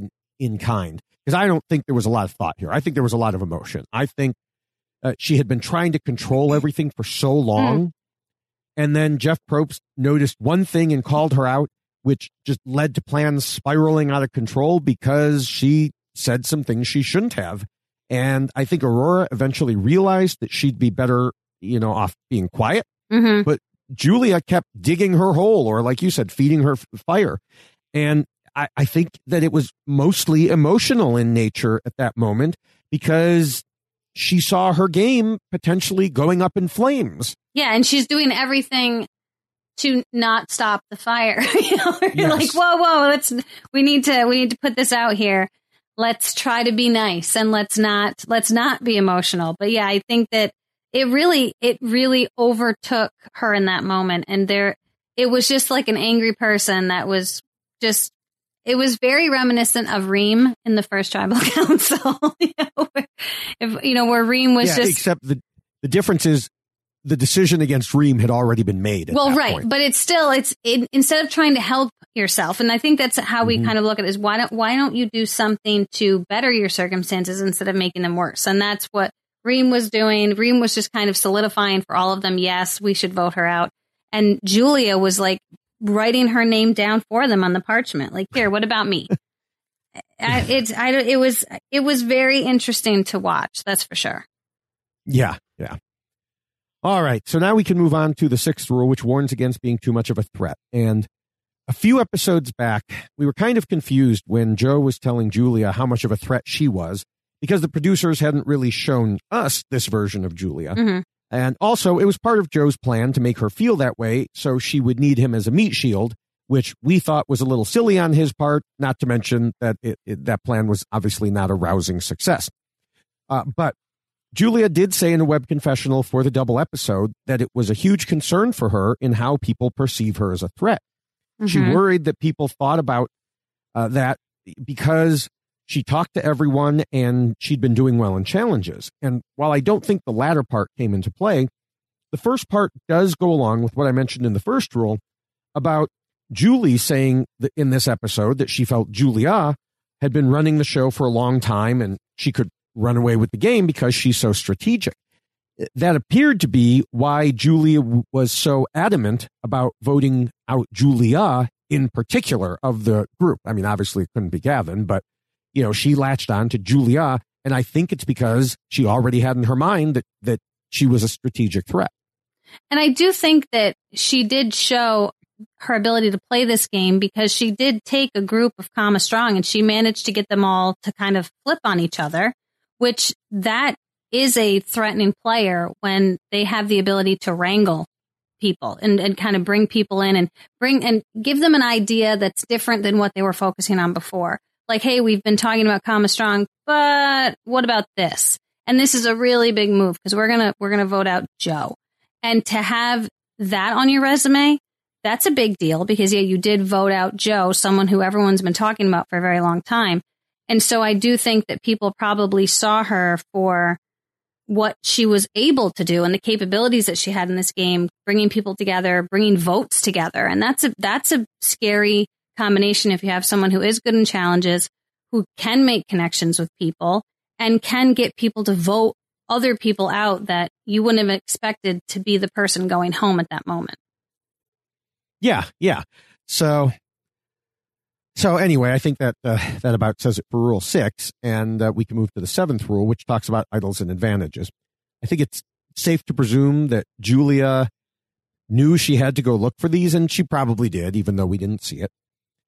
in kind, because I don't think there was a lot of thought here. I think there was a lot of emotion. I think she had been trying to control everything for so long. And then Jeff Probst noticed one thing and called her out, which just led to plans spiraling out of control because she said some things she shouldn't have. And I think Aurora eventually realized that she'd be better, off being quiet. Mm-hmm. But Julia kept digging her hole, or like you said, feeding her fire. And I think that it was mostly emotional in nature at that moment, because she saw her game potentially going up in flames. Yeah, and she's doing everything to not stop the fire. You're like, whoa, we need to put this out here. Let's try to be nice and let's not be emotional. But yeah, I think that it really overtook her in that moment, and it was just like an angry person that was just. It was very reminiscent of Reem in the first tribal council, If, where Reem was just. Except the difference is the decision against Reem had already been made. Well, right. Point. But it's still, instead of trying to help yourself, and I think that's how we kind of look at it, is why don't you do something to better your circumstances instead of making them worse? And that's what Reem was doing. Reem was just kind of solidifying for all of them, yes, we should vote her out. And Julia was like writing her name down for them on the parchment. Like, here, what about me? It was very interesting to watch. That's for sure. Yeah. All right. So now we can move on to the 6th rule, which warns against being too much of a threat. And a few episodes back, we were kind of confused when Joe was telling Julia how much of a threat she was, because the producers hadn't really shown us this version of Julia. Mm-hmm. And also, it was part of Joe's plan to make her feel that way, so she would need him as a meat shield, which we thought was a little silly on his part, not to mention that that plan was obviously not a rousing success. But Julia did say in a web confessional for the double episode that it was a huge concern for her in how people perceive her as a threat. Mm-hmm. She worried that people thought about that because she talked to everyone and she'd been doing well in challenges. And while I don't think the latter part came into play, the first part does go along with what I mentioned in the first rule about Julie saying that in this episode that she felt Julia had been running the show for a long time and she could run away with the game because she's so strategic. That appeared to be why Julia was so adamant about voting out Julia in particular of the group. I mean, obviously it couldn't be Gavin, but she latched on to Julia, and I think it's because she already had in her mind that she was a strategic threat. And I do think that she did show her ability to play this game because she did take a group of Kama Strong and she managed to get them all to kind of flip on each other, which that is a threatening player when they have the ability to wrangle people and kind of bring people in and give them an idea that's different than what they were focusing on before. Like, hey, we've been talking about Kama Strong, but what about this? And this is a really big move because we're gonna vote out Joe. And to have that on your resume, that's a big deal because you did vote out Joe, someone who everyone's been talking about for a very long time. And so I do think that people probably saw her for what she was able to do and the capabilities that she had in this game, bringing people together, bringing votes together. And that's a scary combination if you have someone who is good in challenges, who can make connections with people and can get people to vote other people out that you wouldn't have expected to be the person going home at that moment. Yeah. So anyway, I think that about says it for Rule 6, and we can move to the 7th rule, which talks about idols and advantages. I think it's safe to presume that Julia knew she had to go look for these, and she probably did, even though we didn't see it.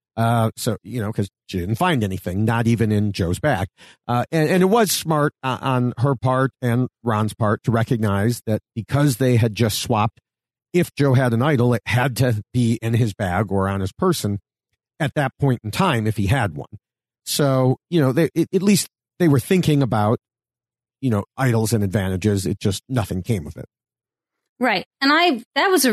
Because she didn't find anything, not even in Joe's bag. And it was smart on her part and Ron's part to recognize that because they had just swapped, if Joe had an idol, it had to be in his bag or on his person at that point in time if he had one. So, at least they were thinking about, idols and advantages. It just, nothing came of it. Right. And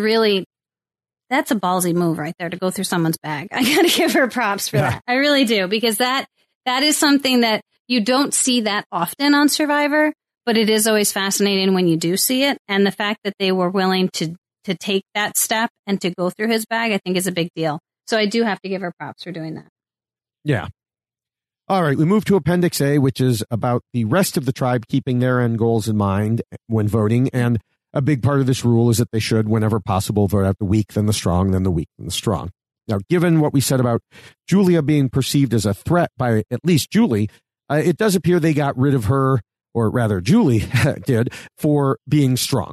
that's a ballsy move right there to go through someone's bag. I got to give her props for that. I really do, because that is something that you don't see that often on Survivor, but it is always fascinating when you do see it. And the fact that they were willing to take that step and to go through his bag, I think is a big deal. So I do have to give her props for doing that. Yeah. All right. We move to Appendix A, which is about the rest of the tribe keeping their end goals in mind when voting. And a big part of this rule is that they should, whenever possible, vote out the weak, then the strong, then the weak, then the strong. Now, given what we said about Julia being perceived as a threat by at least Julie, it does appear they got rid of her, or rather Julie did, for being strong.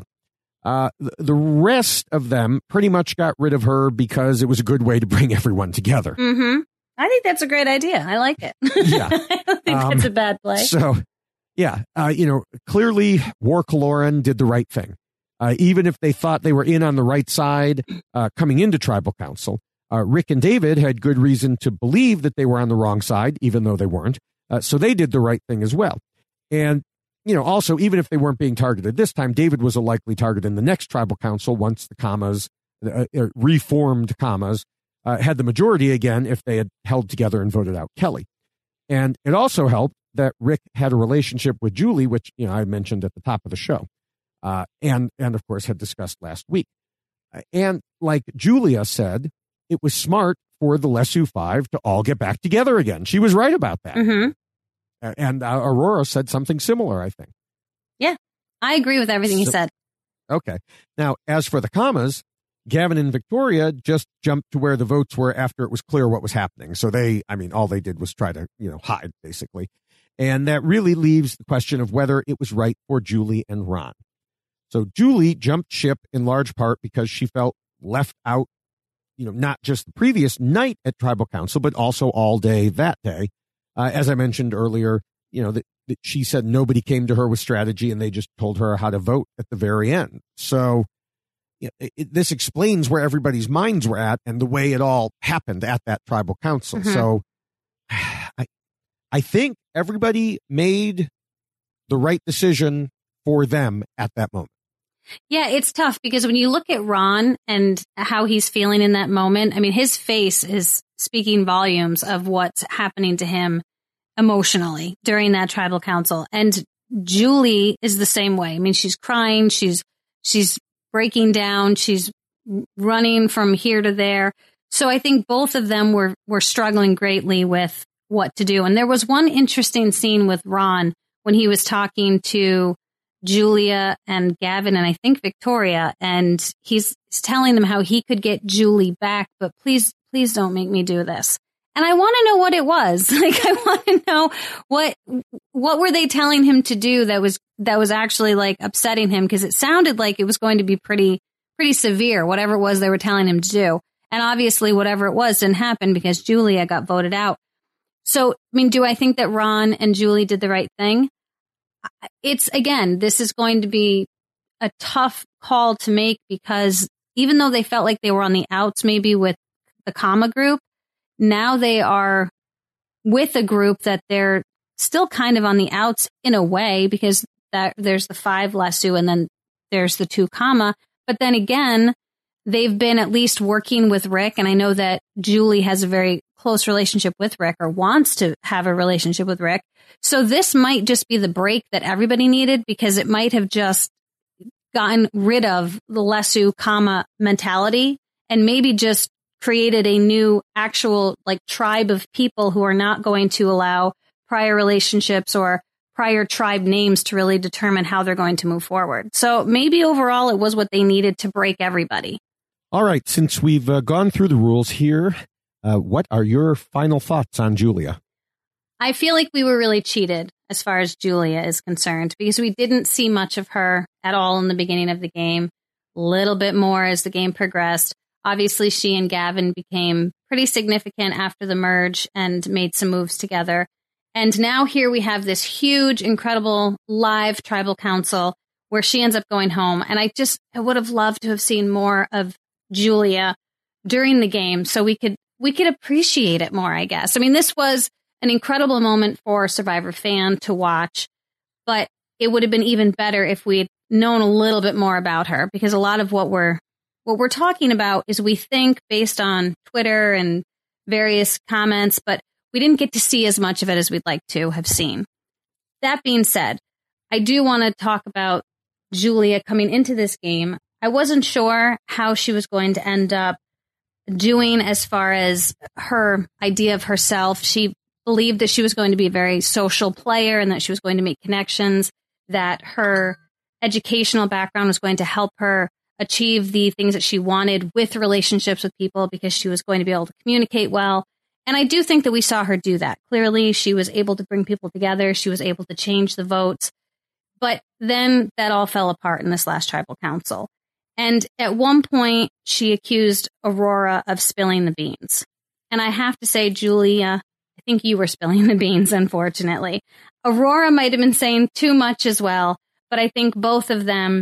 The rest of them pretty much got rid of her because it was a good way to bring everyone together. Mm-hmm. I think that's a great idea. I like it. Yeah. I don't think that's a bad play. So, yeah, clearly War Kaloran did the right thing. Even if they thought they were in on the right side coming into Tribal Council, Rick and David had good reason to believe that they were on the wrong side, even though they weren't. So they did the right thing as well. And also, even if they weren't being targeted this time, David was a likely target in the next Tribal Council once the Kamas, reformed Kamas, had the majority again if they had held together and voted out Kelly. And it also helped that Rick had a relationship with Julie, which, I mentioned at the top of the show, and of course had discussed last week. And like Julia said, it was smart for the Lesu Five to all get back together again. She was right about that. Mm-hmm. And Aurora said something similar, I think. Yeah, I agree with everything you said. Okay. Now, as for the Kamas, Gavin and Victoria just jumped to where the votes were after it was clear what was happening. So all they did was try to, hide, basically. And that really leaves the question of whether it was right for Julie and Ron. So Julie jumped ship in large part because she felt left out, not just the previous night at Tribal Council, but also all day that day. As I mentioned earlier, that she said nobody came to her with strategy and they just told her how to vote at the very end. So this explains where everybody's minds were at and the way it all happened at that Tribal Council. Mm-hmm. So I think everybody made the right decision for them at that moment. Yeah, it's tough because when you look at Ron and how he's feeling in that moment, I mean, his face is speaking volumes of what's happening to him emotionally during that Tribal Council. And Julie is the same way. I mean, she's crying, she's breaking down, she's running from here to there. So I think both of them were struggling greatly with what to do. And there was one interesting scene with Ron when he was talking to Julia and Gavin and I think Victoria, and he's telling them how he could get Julie back, but please don't make me do this. And I want to know what it was. Like, I want to know what were they telling him to do that was actually like upsetting him, because it sounded like it was going to be pretty severe, whatever it was they were telling him to do. And obviously whatever it was didn't happen because Julia got voted out. So, I mean, do I think that Ron and Julie did the right thing? This is going to be a tough call to make, because even though they felt like they were on the outs, maybe with the Kama group, now they are with a group that they're still kind of on the outs in a way, because there's the 5 Lesu and then there's the 2 Kama. But then again, they've been at least working with Rick. And I know that Julie has a very close relationship with Rick, or wants to have a relationship with Rick. So this might just be the break that everybody needed, because it might have just gotten rid of the Lesu Kama mentality and maybe just created a new actual like tribe of people who are not going to allow prior relationships or prior tribe names to really determine how they're going to move forward. So maybe overall it was what they needed to break everybody. All right. Since we've gone through the rules here, what are your final thoughts on Julia? I feel like we were really cheated as far as Julia is concerned, because we didn't see much of her at all in the beginning of the game, a little bit more as the game progressed. Obviously, she and Gavin became pretty significant after the merge and made some moves together. And now here we have this huge, incredible live tribal council where she ends up going home. And I would have loved to have seen more of Julia during the game so we could appreciate it more, I guess. I mean, this was an incredible moment for a Survivor fan to watch, but it would have been even better if we had known a little bit more about her, because a lot of what we're talking about is we think based on Twitter and various comments, but we didn't get to see as much of it as we'd like to have seen. That being said, I do want to talk about Julia coming into this game. I wasn't sure how she was going to end up doing as far as her idea of herself. She believed that she was going to be a very social player and that she was going to make connections, that her educational background was going to help her achieve the things that she wanted with relationships with people, because she was going to be able to communicate well. And I do think that we saw her do that. Clearly, she was able to bring people together. She was able to change the votes. But then that all fell apart in this last tribal council. And at one point, she accused Aurora of spilling the beans. And I have to say, Julia, I think you were spilling the beans, unfortunately. Aurora might have been saying too much as well, but I think both of them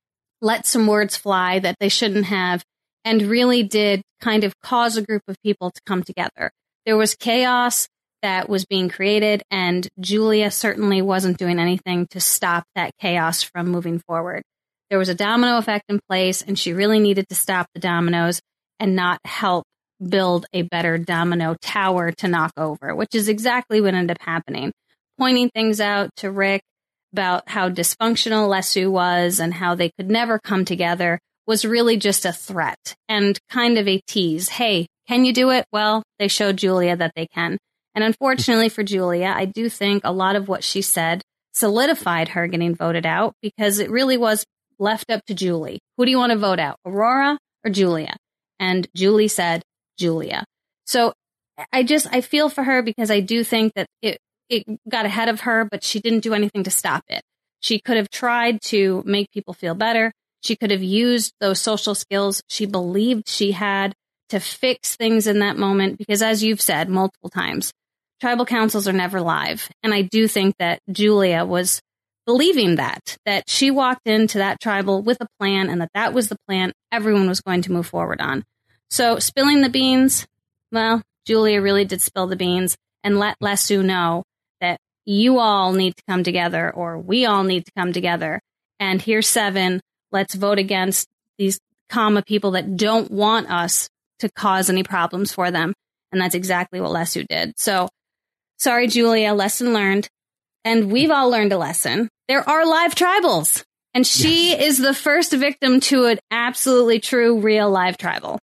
let some words fly that they shouldn't have, and really did kind of cause a group of people to come together. There was chaos that was being created, and Julia certainly wasn't doing anything to stop that chaos from moving forward. There was a domino effect in place, and she really needed to stop the dominoes and not help build a better domino tower to knock over, which is exactly what ended up happening. pointing things out to Rick about how dysfunctional Lesu was and how they could never come together was really just a threat and kind of a tease. Hey, can you do it? Well, they showed Julia that they can. And unfortunately for Julia, I do think a lot of what she said solidified her getting voted out because it really was left up to Julie. Who do you want to vote out, Aurora or Julia? And Julie said Julia. So I feel for her because I do think that it got ahead of her, but she didn't do anything to stop it. She could have tried to make people feel better. She could have used those social skills she believed she had to fix things in that moment, because as you've said multiple times, tribal councils are never live. And I do think that Julia was believing that she walked into that tribal with a plan and that was the plan everyone was going to move forward on. So spilling the beans, well, Julia really did spill the beans and let Lesu know that you all need to come together, or we all need to come together. And here's 7. Let's vote against these comma people that don't want us to cause any problems for them. And that's exactly what Lesu did. So sorry, Julia, lesson learned. And we've all learned a lesson. There are live tribals. And she is the first victim to an absolutely true, real live tribal.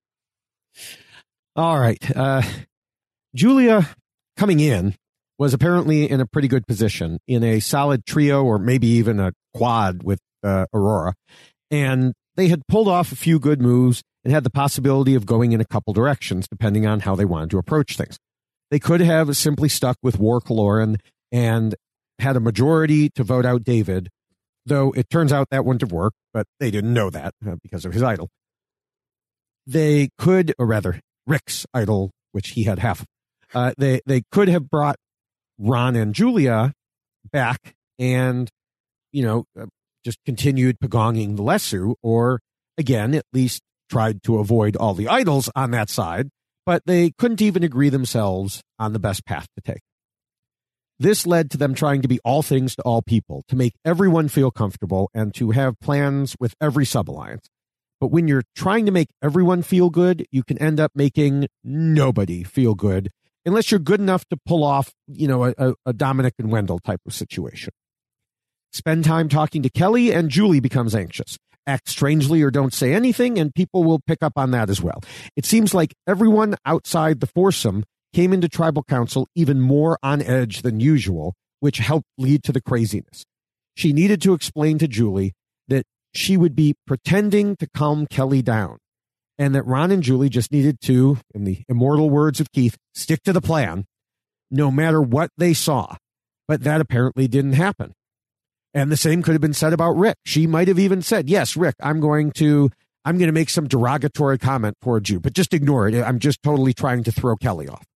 All right. Julia coming in was apparently in a pretty good position in a solid trio or maybe even a quad with Aurora. And they had pulled off a few good moves and had the possibility of going in a couple directions depending on how they wanted to approach things. They could have simply stuck with War Kaloran and had a majority to vote out David, though it turns out that wouldn't have worked, but they didn't know that because of his idol. They could, or rather, Rick's idol, which he had half of. They could have brought Ron and Julia back and, just continued pagonging the Lesu, or again, at least tried to avoid all the idols on that side, but they couldn't even agree themselves on the best path to take. This led to them trying to be all things to all people, to make everyone feel comfortable and to have plans with every sub-alliance. But when you're trying to make everyone feel good, you can end up making nobody feel good unless you're good enough to pull off, a Dominic and Wendell type of situation. Spend time talking to Kelly and Julie becomes anxious. Act strangely or don't say anything, and people will pick up on that as well. It seems like everyone outside the foursome came into tribal council even more on edge than usual, which helped lead to the craziness. She needed to explain to Julie that she would be pretending to calm Kelly down, and that Ron and Julie just needed to, in the immortal words of Keith, stick to the plan, no matter what they saw. But that apparently didn't happen. And the same could have been said about Rick. She might have even said, yes, Rick, I'm going to make some derogatory comment towards you, but just ignore it. I'm just totally trying to throw Kelly off.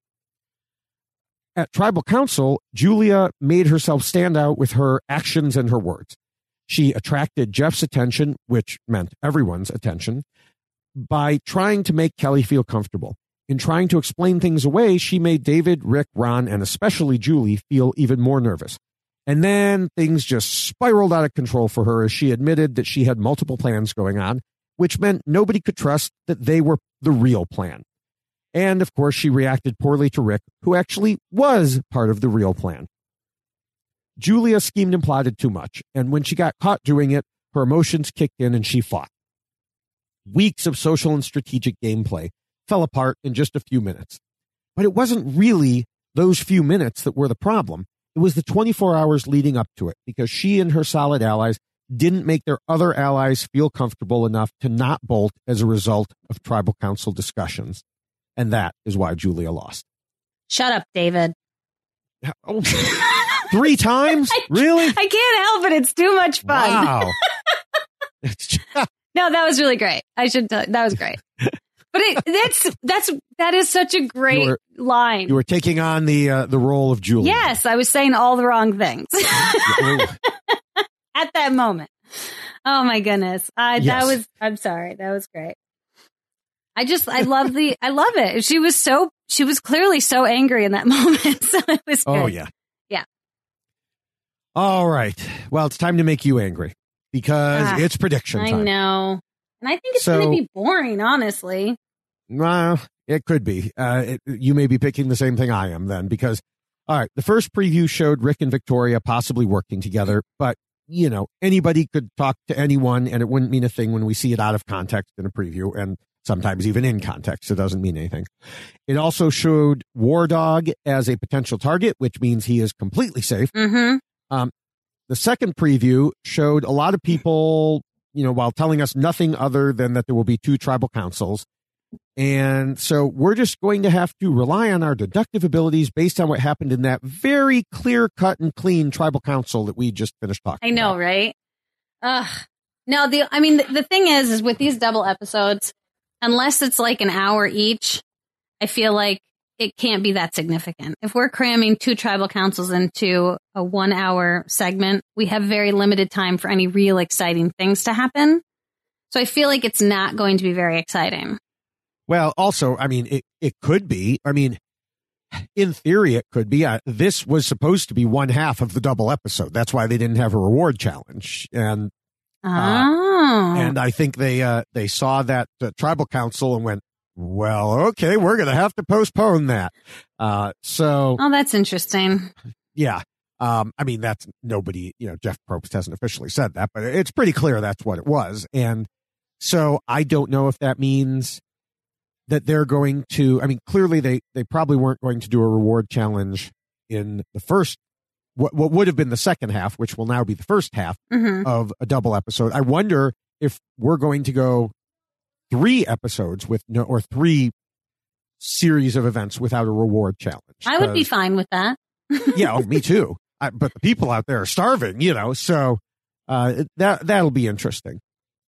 At tribal council, Julia made herself stand out with her actions and her words. She attracted Jeff's attention, which meant everyone's attention, by trying to make Kelly feel comfortable. In trying to explain things away, she made David, Rick, Ron, and especially Julie feel even more nervous. And then things just spiraled out of control for her as she admitted that she had multiple plans going on, which meant nobody could trust that they were the real plan. And, of course, she reacted poorly to Rick, who actually was part of the real plan. Julia schemed and plotted too much, and when she got caught doing it, her emotions kicked in and she fought. Weeks of social and strategic gameplay fell apart in just a few minutes. But it wasn't really those few minutes that were the problem. It was the 24 hours leading up to it, because she and her solid allies didn't make their other allies feel comfortable enough to not bolt as a result of tribal council discussions. And that is why Julia lost. Shut up, David. Oh, 3 times? Really? I can't help it. It's too much fun. Wow. No, that was really great. That was great. But that is such a great line. You were taking on the role of Julia. Yes, I was saying all the wrong things at that moment. Oh my goodness. Yes. I'm sorry. That was great. I love it. She was clearly so angry in that moment. So it was good. Oh yeah. Yeah. All right. Well, it's time to make you angry because it's prediction time. I know. And I think it's going to be boring, honestly. Well, it could be. You may be picking the same thing I am then, because All right. The first preview showed Rick and Victoria possibly working together, but, anybody could talk to anyone and it wouldn't mean a thing when we see it out of context in a preview, and sometimes even in context, it doesn't mean anything. It also showed War Dog as a potential target, which means he is completely safe. Mm-hmm. The second preview showed a lot of people, while telling us nothing other than that there will be 2 tribal councils. And so we're just going to have to rely on our deductive abilities based on what happened in that very clear cut and clean tribal council that we just finished talking I know, about. right? No, the thing is with these double episodes, unless it's like an hour each, I feel like it can't be that significant. If we're cramming 2 tribal councils into a 1 hour segment, we have very limited time for any real exciting things to happen. So I feel like it's not going to be very exciting. Well, also, it could be. In theory, it could be. This was supposed to be one half of the double episode. That's why they didn't have a reward challenge. And and I think they saw that tribal council and went, well, okay, we're going to have to postpone that. Oh, that's interesting. Yeah. That's nobody, Jeff Probst hasn't officially said that, but it's pretty clear that's what it was. And so I don't know if that means that they're going to, clearly they probably weren't going to do a reward challenge in the first, what would have been the second half, which will now be the first half of a double episode. I wonder if we're going to go 3 episodes or 3 series of events without a reward challenge. I would be fine with that. Yeah, me too. But the people out there are starving, so that'll be interesting.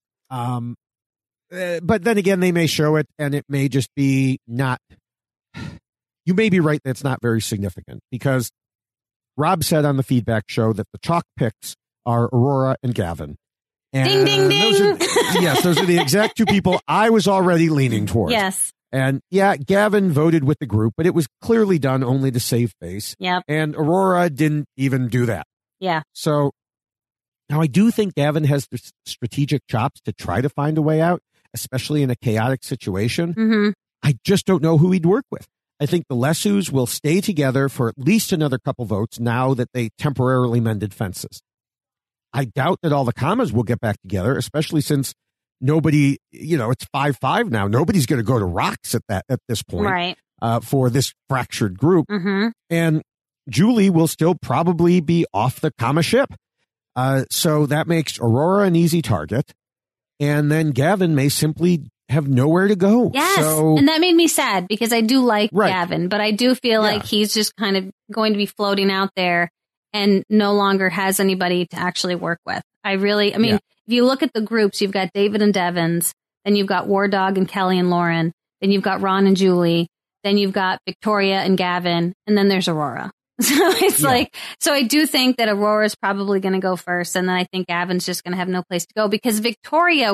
But then again, they may show it and it may just be not. You may be right that it's not very significant, because Rob said on the feedback show that the chalk picks are Aurora and Gavin. And ding, ding, ding. Those are the exact 2 people I was already leaning towards. Yes. And yeah, Gavin voted with the group, but it was clearly done only to save face. Yep. And Aurora didn't even do that. Yeah. So now I do think Gavin has the strategic chops to try to find a way out, especially in a chaotic situation. Mm-hmm. I just don't know who he'd work with. I think the Lessus will stay together for at least another couple votes now that they temporarily mended fences. I doubt that all the Kamas will get back together, especially since nobody, it's 5-5 now. Nobody's going to go to rocks at this point, right? For this fractured group. Mm-hmm. And Julie will still probably be off the Kama ship. So that makes Aurora an easy target. And then Gavin may simply have nowhere to go. Yes. And that made me sad because I do like Gavin, but I do feel like he's just kind of going to be floating out there and no longer has anybody to actually work with. If you look at the groups, you've got David and Devins, then you've got War Dog and Kelly and Lauren, then you've got Ron and Julie, then you've got Victoria and Gavin, and then there's Aurora. So it's so I do think that Aurora is probably going to go first, and then I think Gavin's just going to have no place to go, because Victoria,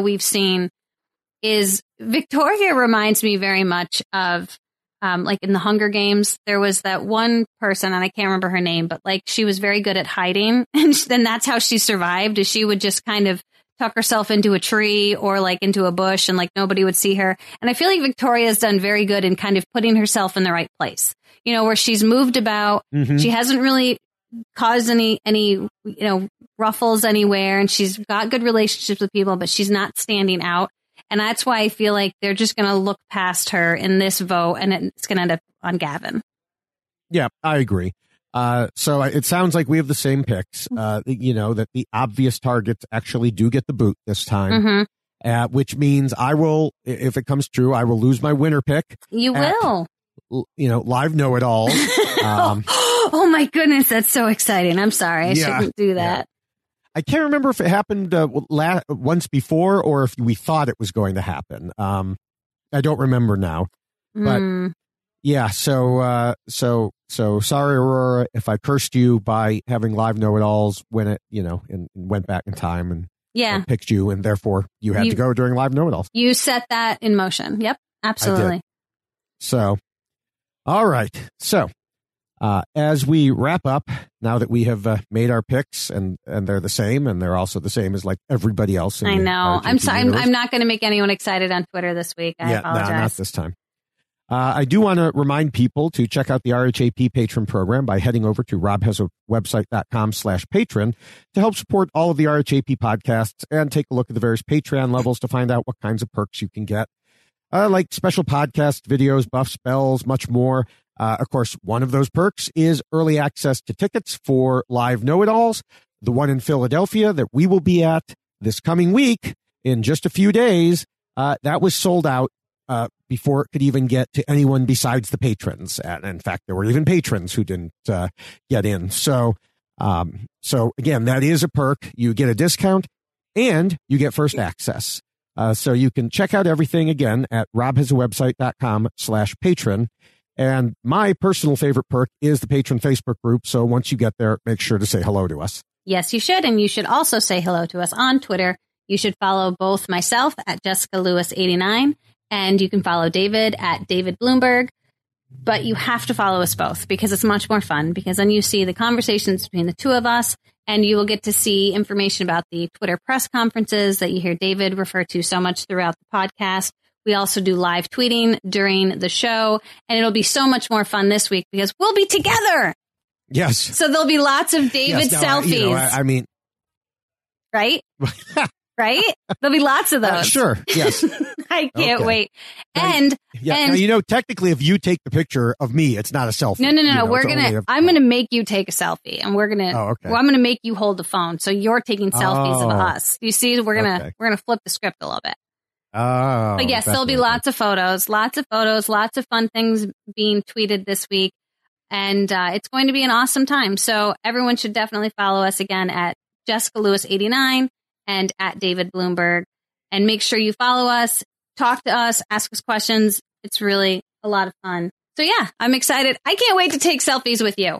Victoria reminds me very much of, like in the Hunger Games, there was that one person, and I can't remember her name, but like she was very good at hiding, and then that's how she survived, is she would just kind of tuck herself into a tree or like into a bush and like nobody would see her. And I feel like Victoria's done very good in kind of putting herself in the right place, where she's moved about. Mm-hmm. She hasn't really caused any, ruffles anywhere, and she's got good relationships with people, but she's not standing out. And that's why I feel like they're just going to look past her in this vote, and it's going to end up on Gavin. Yeah, I agree. So it sounds like we have the same picks, that the obvious targets actually do get the boot this time, which means I will, if it comes true, I will lose my winner pick. You will. Live know-it-alls. Oh my goodness, that's so exciting. I'm sorry. I shouldn't do that. Yeah. I can't remember if it happened once before or if we thought it was going to happen. I don't remember now, but yeah. So sorry, Aurora, if I cursed you by having live know-it-alls when it, and went back in time and picked you, and therefore you had to go during live know-it-alls. You set that in motion. Yep, absolutely. So, all right. So, as we wrap up, now that we have made our picks and they're the same, and they're also the same as like everybody else. I know. I'm sorry. I'm not going to make anyone excited on Twitter this week. I apologize. No, not this time. I do want to remind people to check out the RHAP patron program by heading over to robhasawebsite.com/patron to help support all of the RHAP podcasts and take a look at the various Patreon levels to find out what kinds of perks you can get, like special podcast videos, buff spells, much more. Of course, one of those perks is early access to tickets for live know-it-alls, the one in Philadelphia that we will be at this coming week in just a few days. That was sold out before it could even get to anyone besides the patrons. And in fact, there were even patrons who didn't get in. So again, that is a perk. You get a discount and you get first access. So you can check out everything again at robhasawebsite.com/patron. And my personal favorite perk is the patron Facebook group. So once you get there, make sure to say hello to us. Yes, you should. And you should also say hello to us on Twitter. You should follow both myself at Jessica Lewis 89, and you can follow David at David Bloomberg. But you have to follow us both because it's much more fun, because then you see the conversations between the two of us, and you will get to see information about the Twitter press conferences that you hear David refer to so much throughout the podcast. We also do live tweeting during the show, and it'll be so much more fun this week because we'll be together. Yes. So there'll be lots of David selfies. I mean, right? Right? There'll be lots of those. Sure. Yes. I can't wait. And now, technically, if you take the picture of me, it's not a selfie. No. I'm going to make you take a selfie, and we're going to, I'm going to make you hold the phone. So you're taking selfies of us. You see, we're going to flip the script a little bit. Oh. But yes, there'll be lots of photos, lots of fun things being tweeted this week. And it's going to be an awesome time. So everyone should definitely follow us again at Jessica Lewis 89 and at David Bloomberg. And make sure you follow us, talk to us, ask us questions. It's really a lot of fun. So yeah, I'm excited. I can't wait to take selfies with you.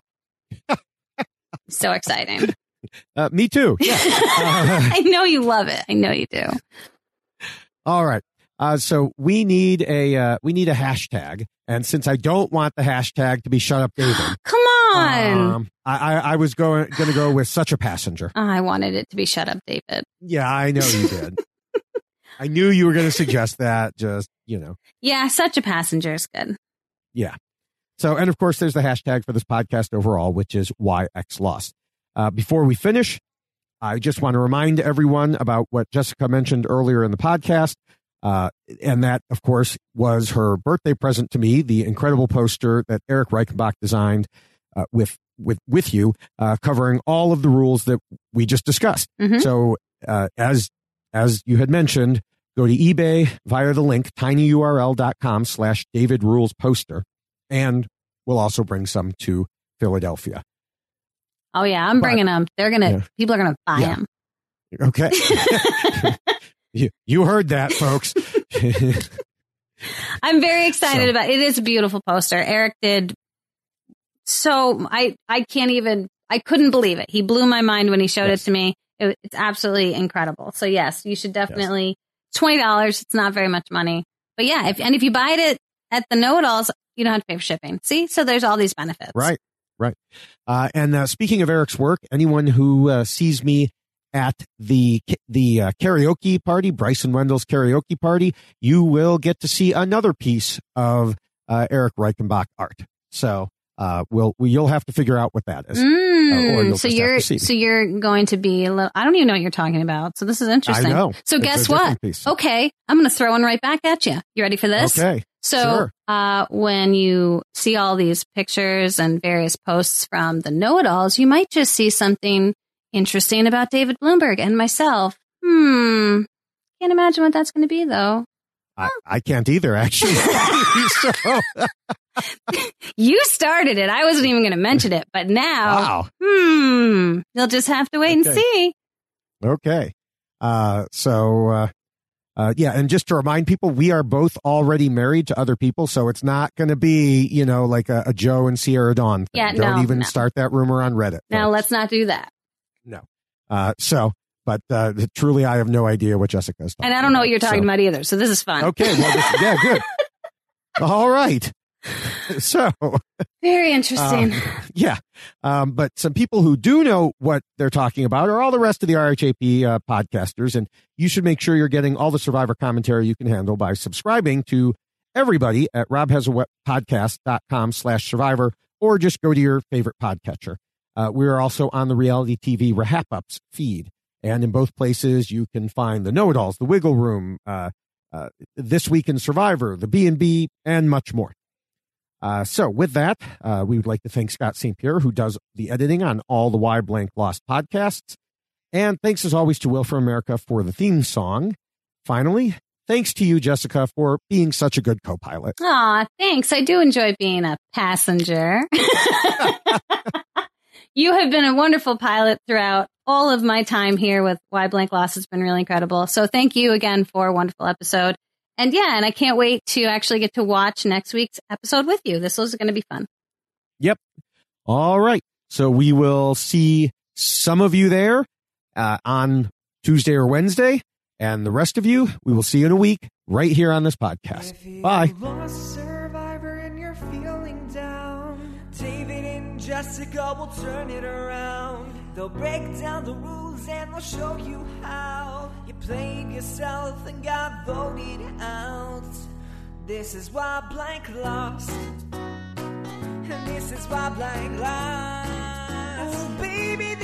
So exciting. Me too. Yeah. I know you love it. I know you do. All right. So we need a hashtag. And since I don't want the hashtag to be Shut Up David. Come on. I was going to go with Such a Passenger. I wanted it to be Shut Up David. Yeah, I know you did. I knew you were going to suggest that, just, Yeah, Such a Passenger is good. Yeah. So, and of course, there's the hashtag for this podcast overall, which is YXLost. Before we finish, I just want to remind everyone about what Jessica mentioned earlier in the podcast. And that, of course, was her birthday present to me, the incredible poster that Eric Reichenbach designed with you, covering all of the rules that we just discussed. Mm-hmm. So as you had mentioned, go to eBay via the link tinyurl.com/David Rules Poster, and we'll also bring some to Philadelphia. Oh, yeah, I'm bringing them. People are going to buy them. Okay. You heard that, folks. I'm very excited about it. It is a beautiful poster. Eric did. So I couldn't believe it. He blew my mind when he showed it to me. It's absolutely incredible. So yes, you should definitely, $20. It's not very much money, but yeah. If you buy it at the know-it-alls, you don't have to pay for shipping. See? So there's all these benefits. Right. And speaking of Eric's work, anyone who sees me at the karaoke party, Bryson Wendell's karaoke party, you will get to see another piece of Eric Reichenbach art. So you'll have to figure out what that is. So you're going to be a little, I don't even know what you're talking about. So this is interesting. I know. So guess what? Okay, I'm going to throw one right back at you. You ready for this? Okay. So when you see all these pictures and various posts from the know-it-alls, you might just see something interesting about David Bloomberg and myself. Can't imagine what that's going to be, though. I can't either, actually. So. You started it. I wasn't even going to mention it, but now, you'll just have to wait and see. Okay. And just to remind people, we are both already married to other people, so it's not going to be, like a Joe and Sierra Dawn thing. Yeah, Don't even start that rumor on Reddit. Now, let's not do that. No. But truly, I have no idea what Jessica is talking about. And I don't know what you're talking about either, so this is fun. Okay, well, good. All right. So. Very interesting. But some people who do know what they're talking about are all the rest of the RHAP podcasters, and you should make sure you're getting all the Survivor commentary you can handle by subscribing to everybody at robhasawebpodcast.com/survivor, or just go to your favorite podcatcher. We are also on the Reality TV Rahap-Ups feed. And in both places, you can find the Know-It-Alls, the Wiggle Room, This Week in Survivor, the B&B, and much more. So with that, we would like to thank Scott St. Pierre, who does the editing on all the Why Blank Lost podcasts. And thanks, as always, to Will from America for the theme song. Finally, thanks to you, Jessica, for being such a good co-pilot. Aw, thanks. I do enjoy being a passenger. You have been a wonderful pilot throughout all of my time here with Why Blank Lost. Has been really incredible. So thank you again for a wonderful episode. And yeah, and I can't wait to actually get to watch next week's episode with you. This was going to be fun. Yep. All right. So we will see some of you there on Tuesday or Wednesday. And the rest of you, we will see you in a week right here on this podcast. Bye. Lost survivor and you're feeling down, David and Jessica will turn it around. They'll break down the rules and they'll show you how you played yourself and got voted out. This is why Blank lost, and this is why Blank lost. Oh, baby,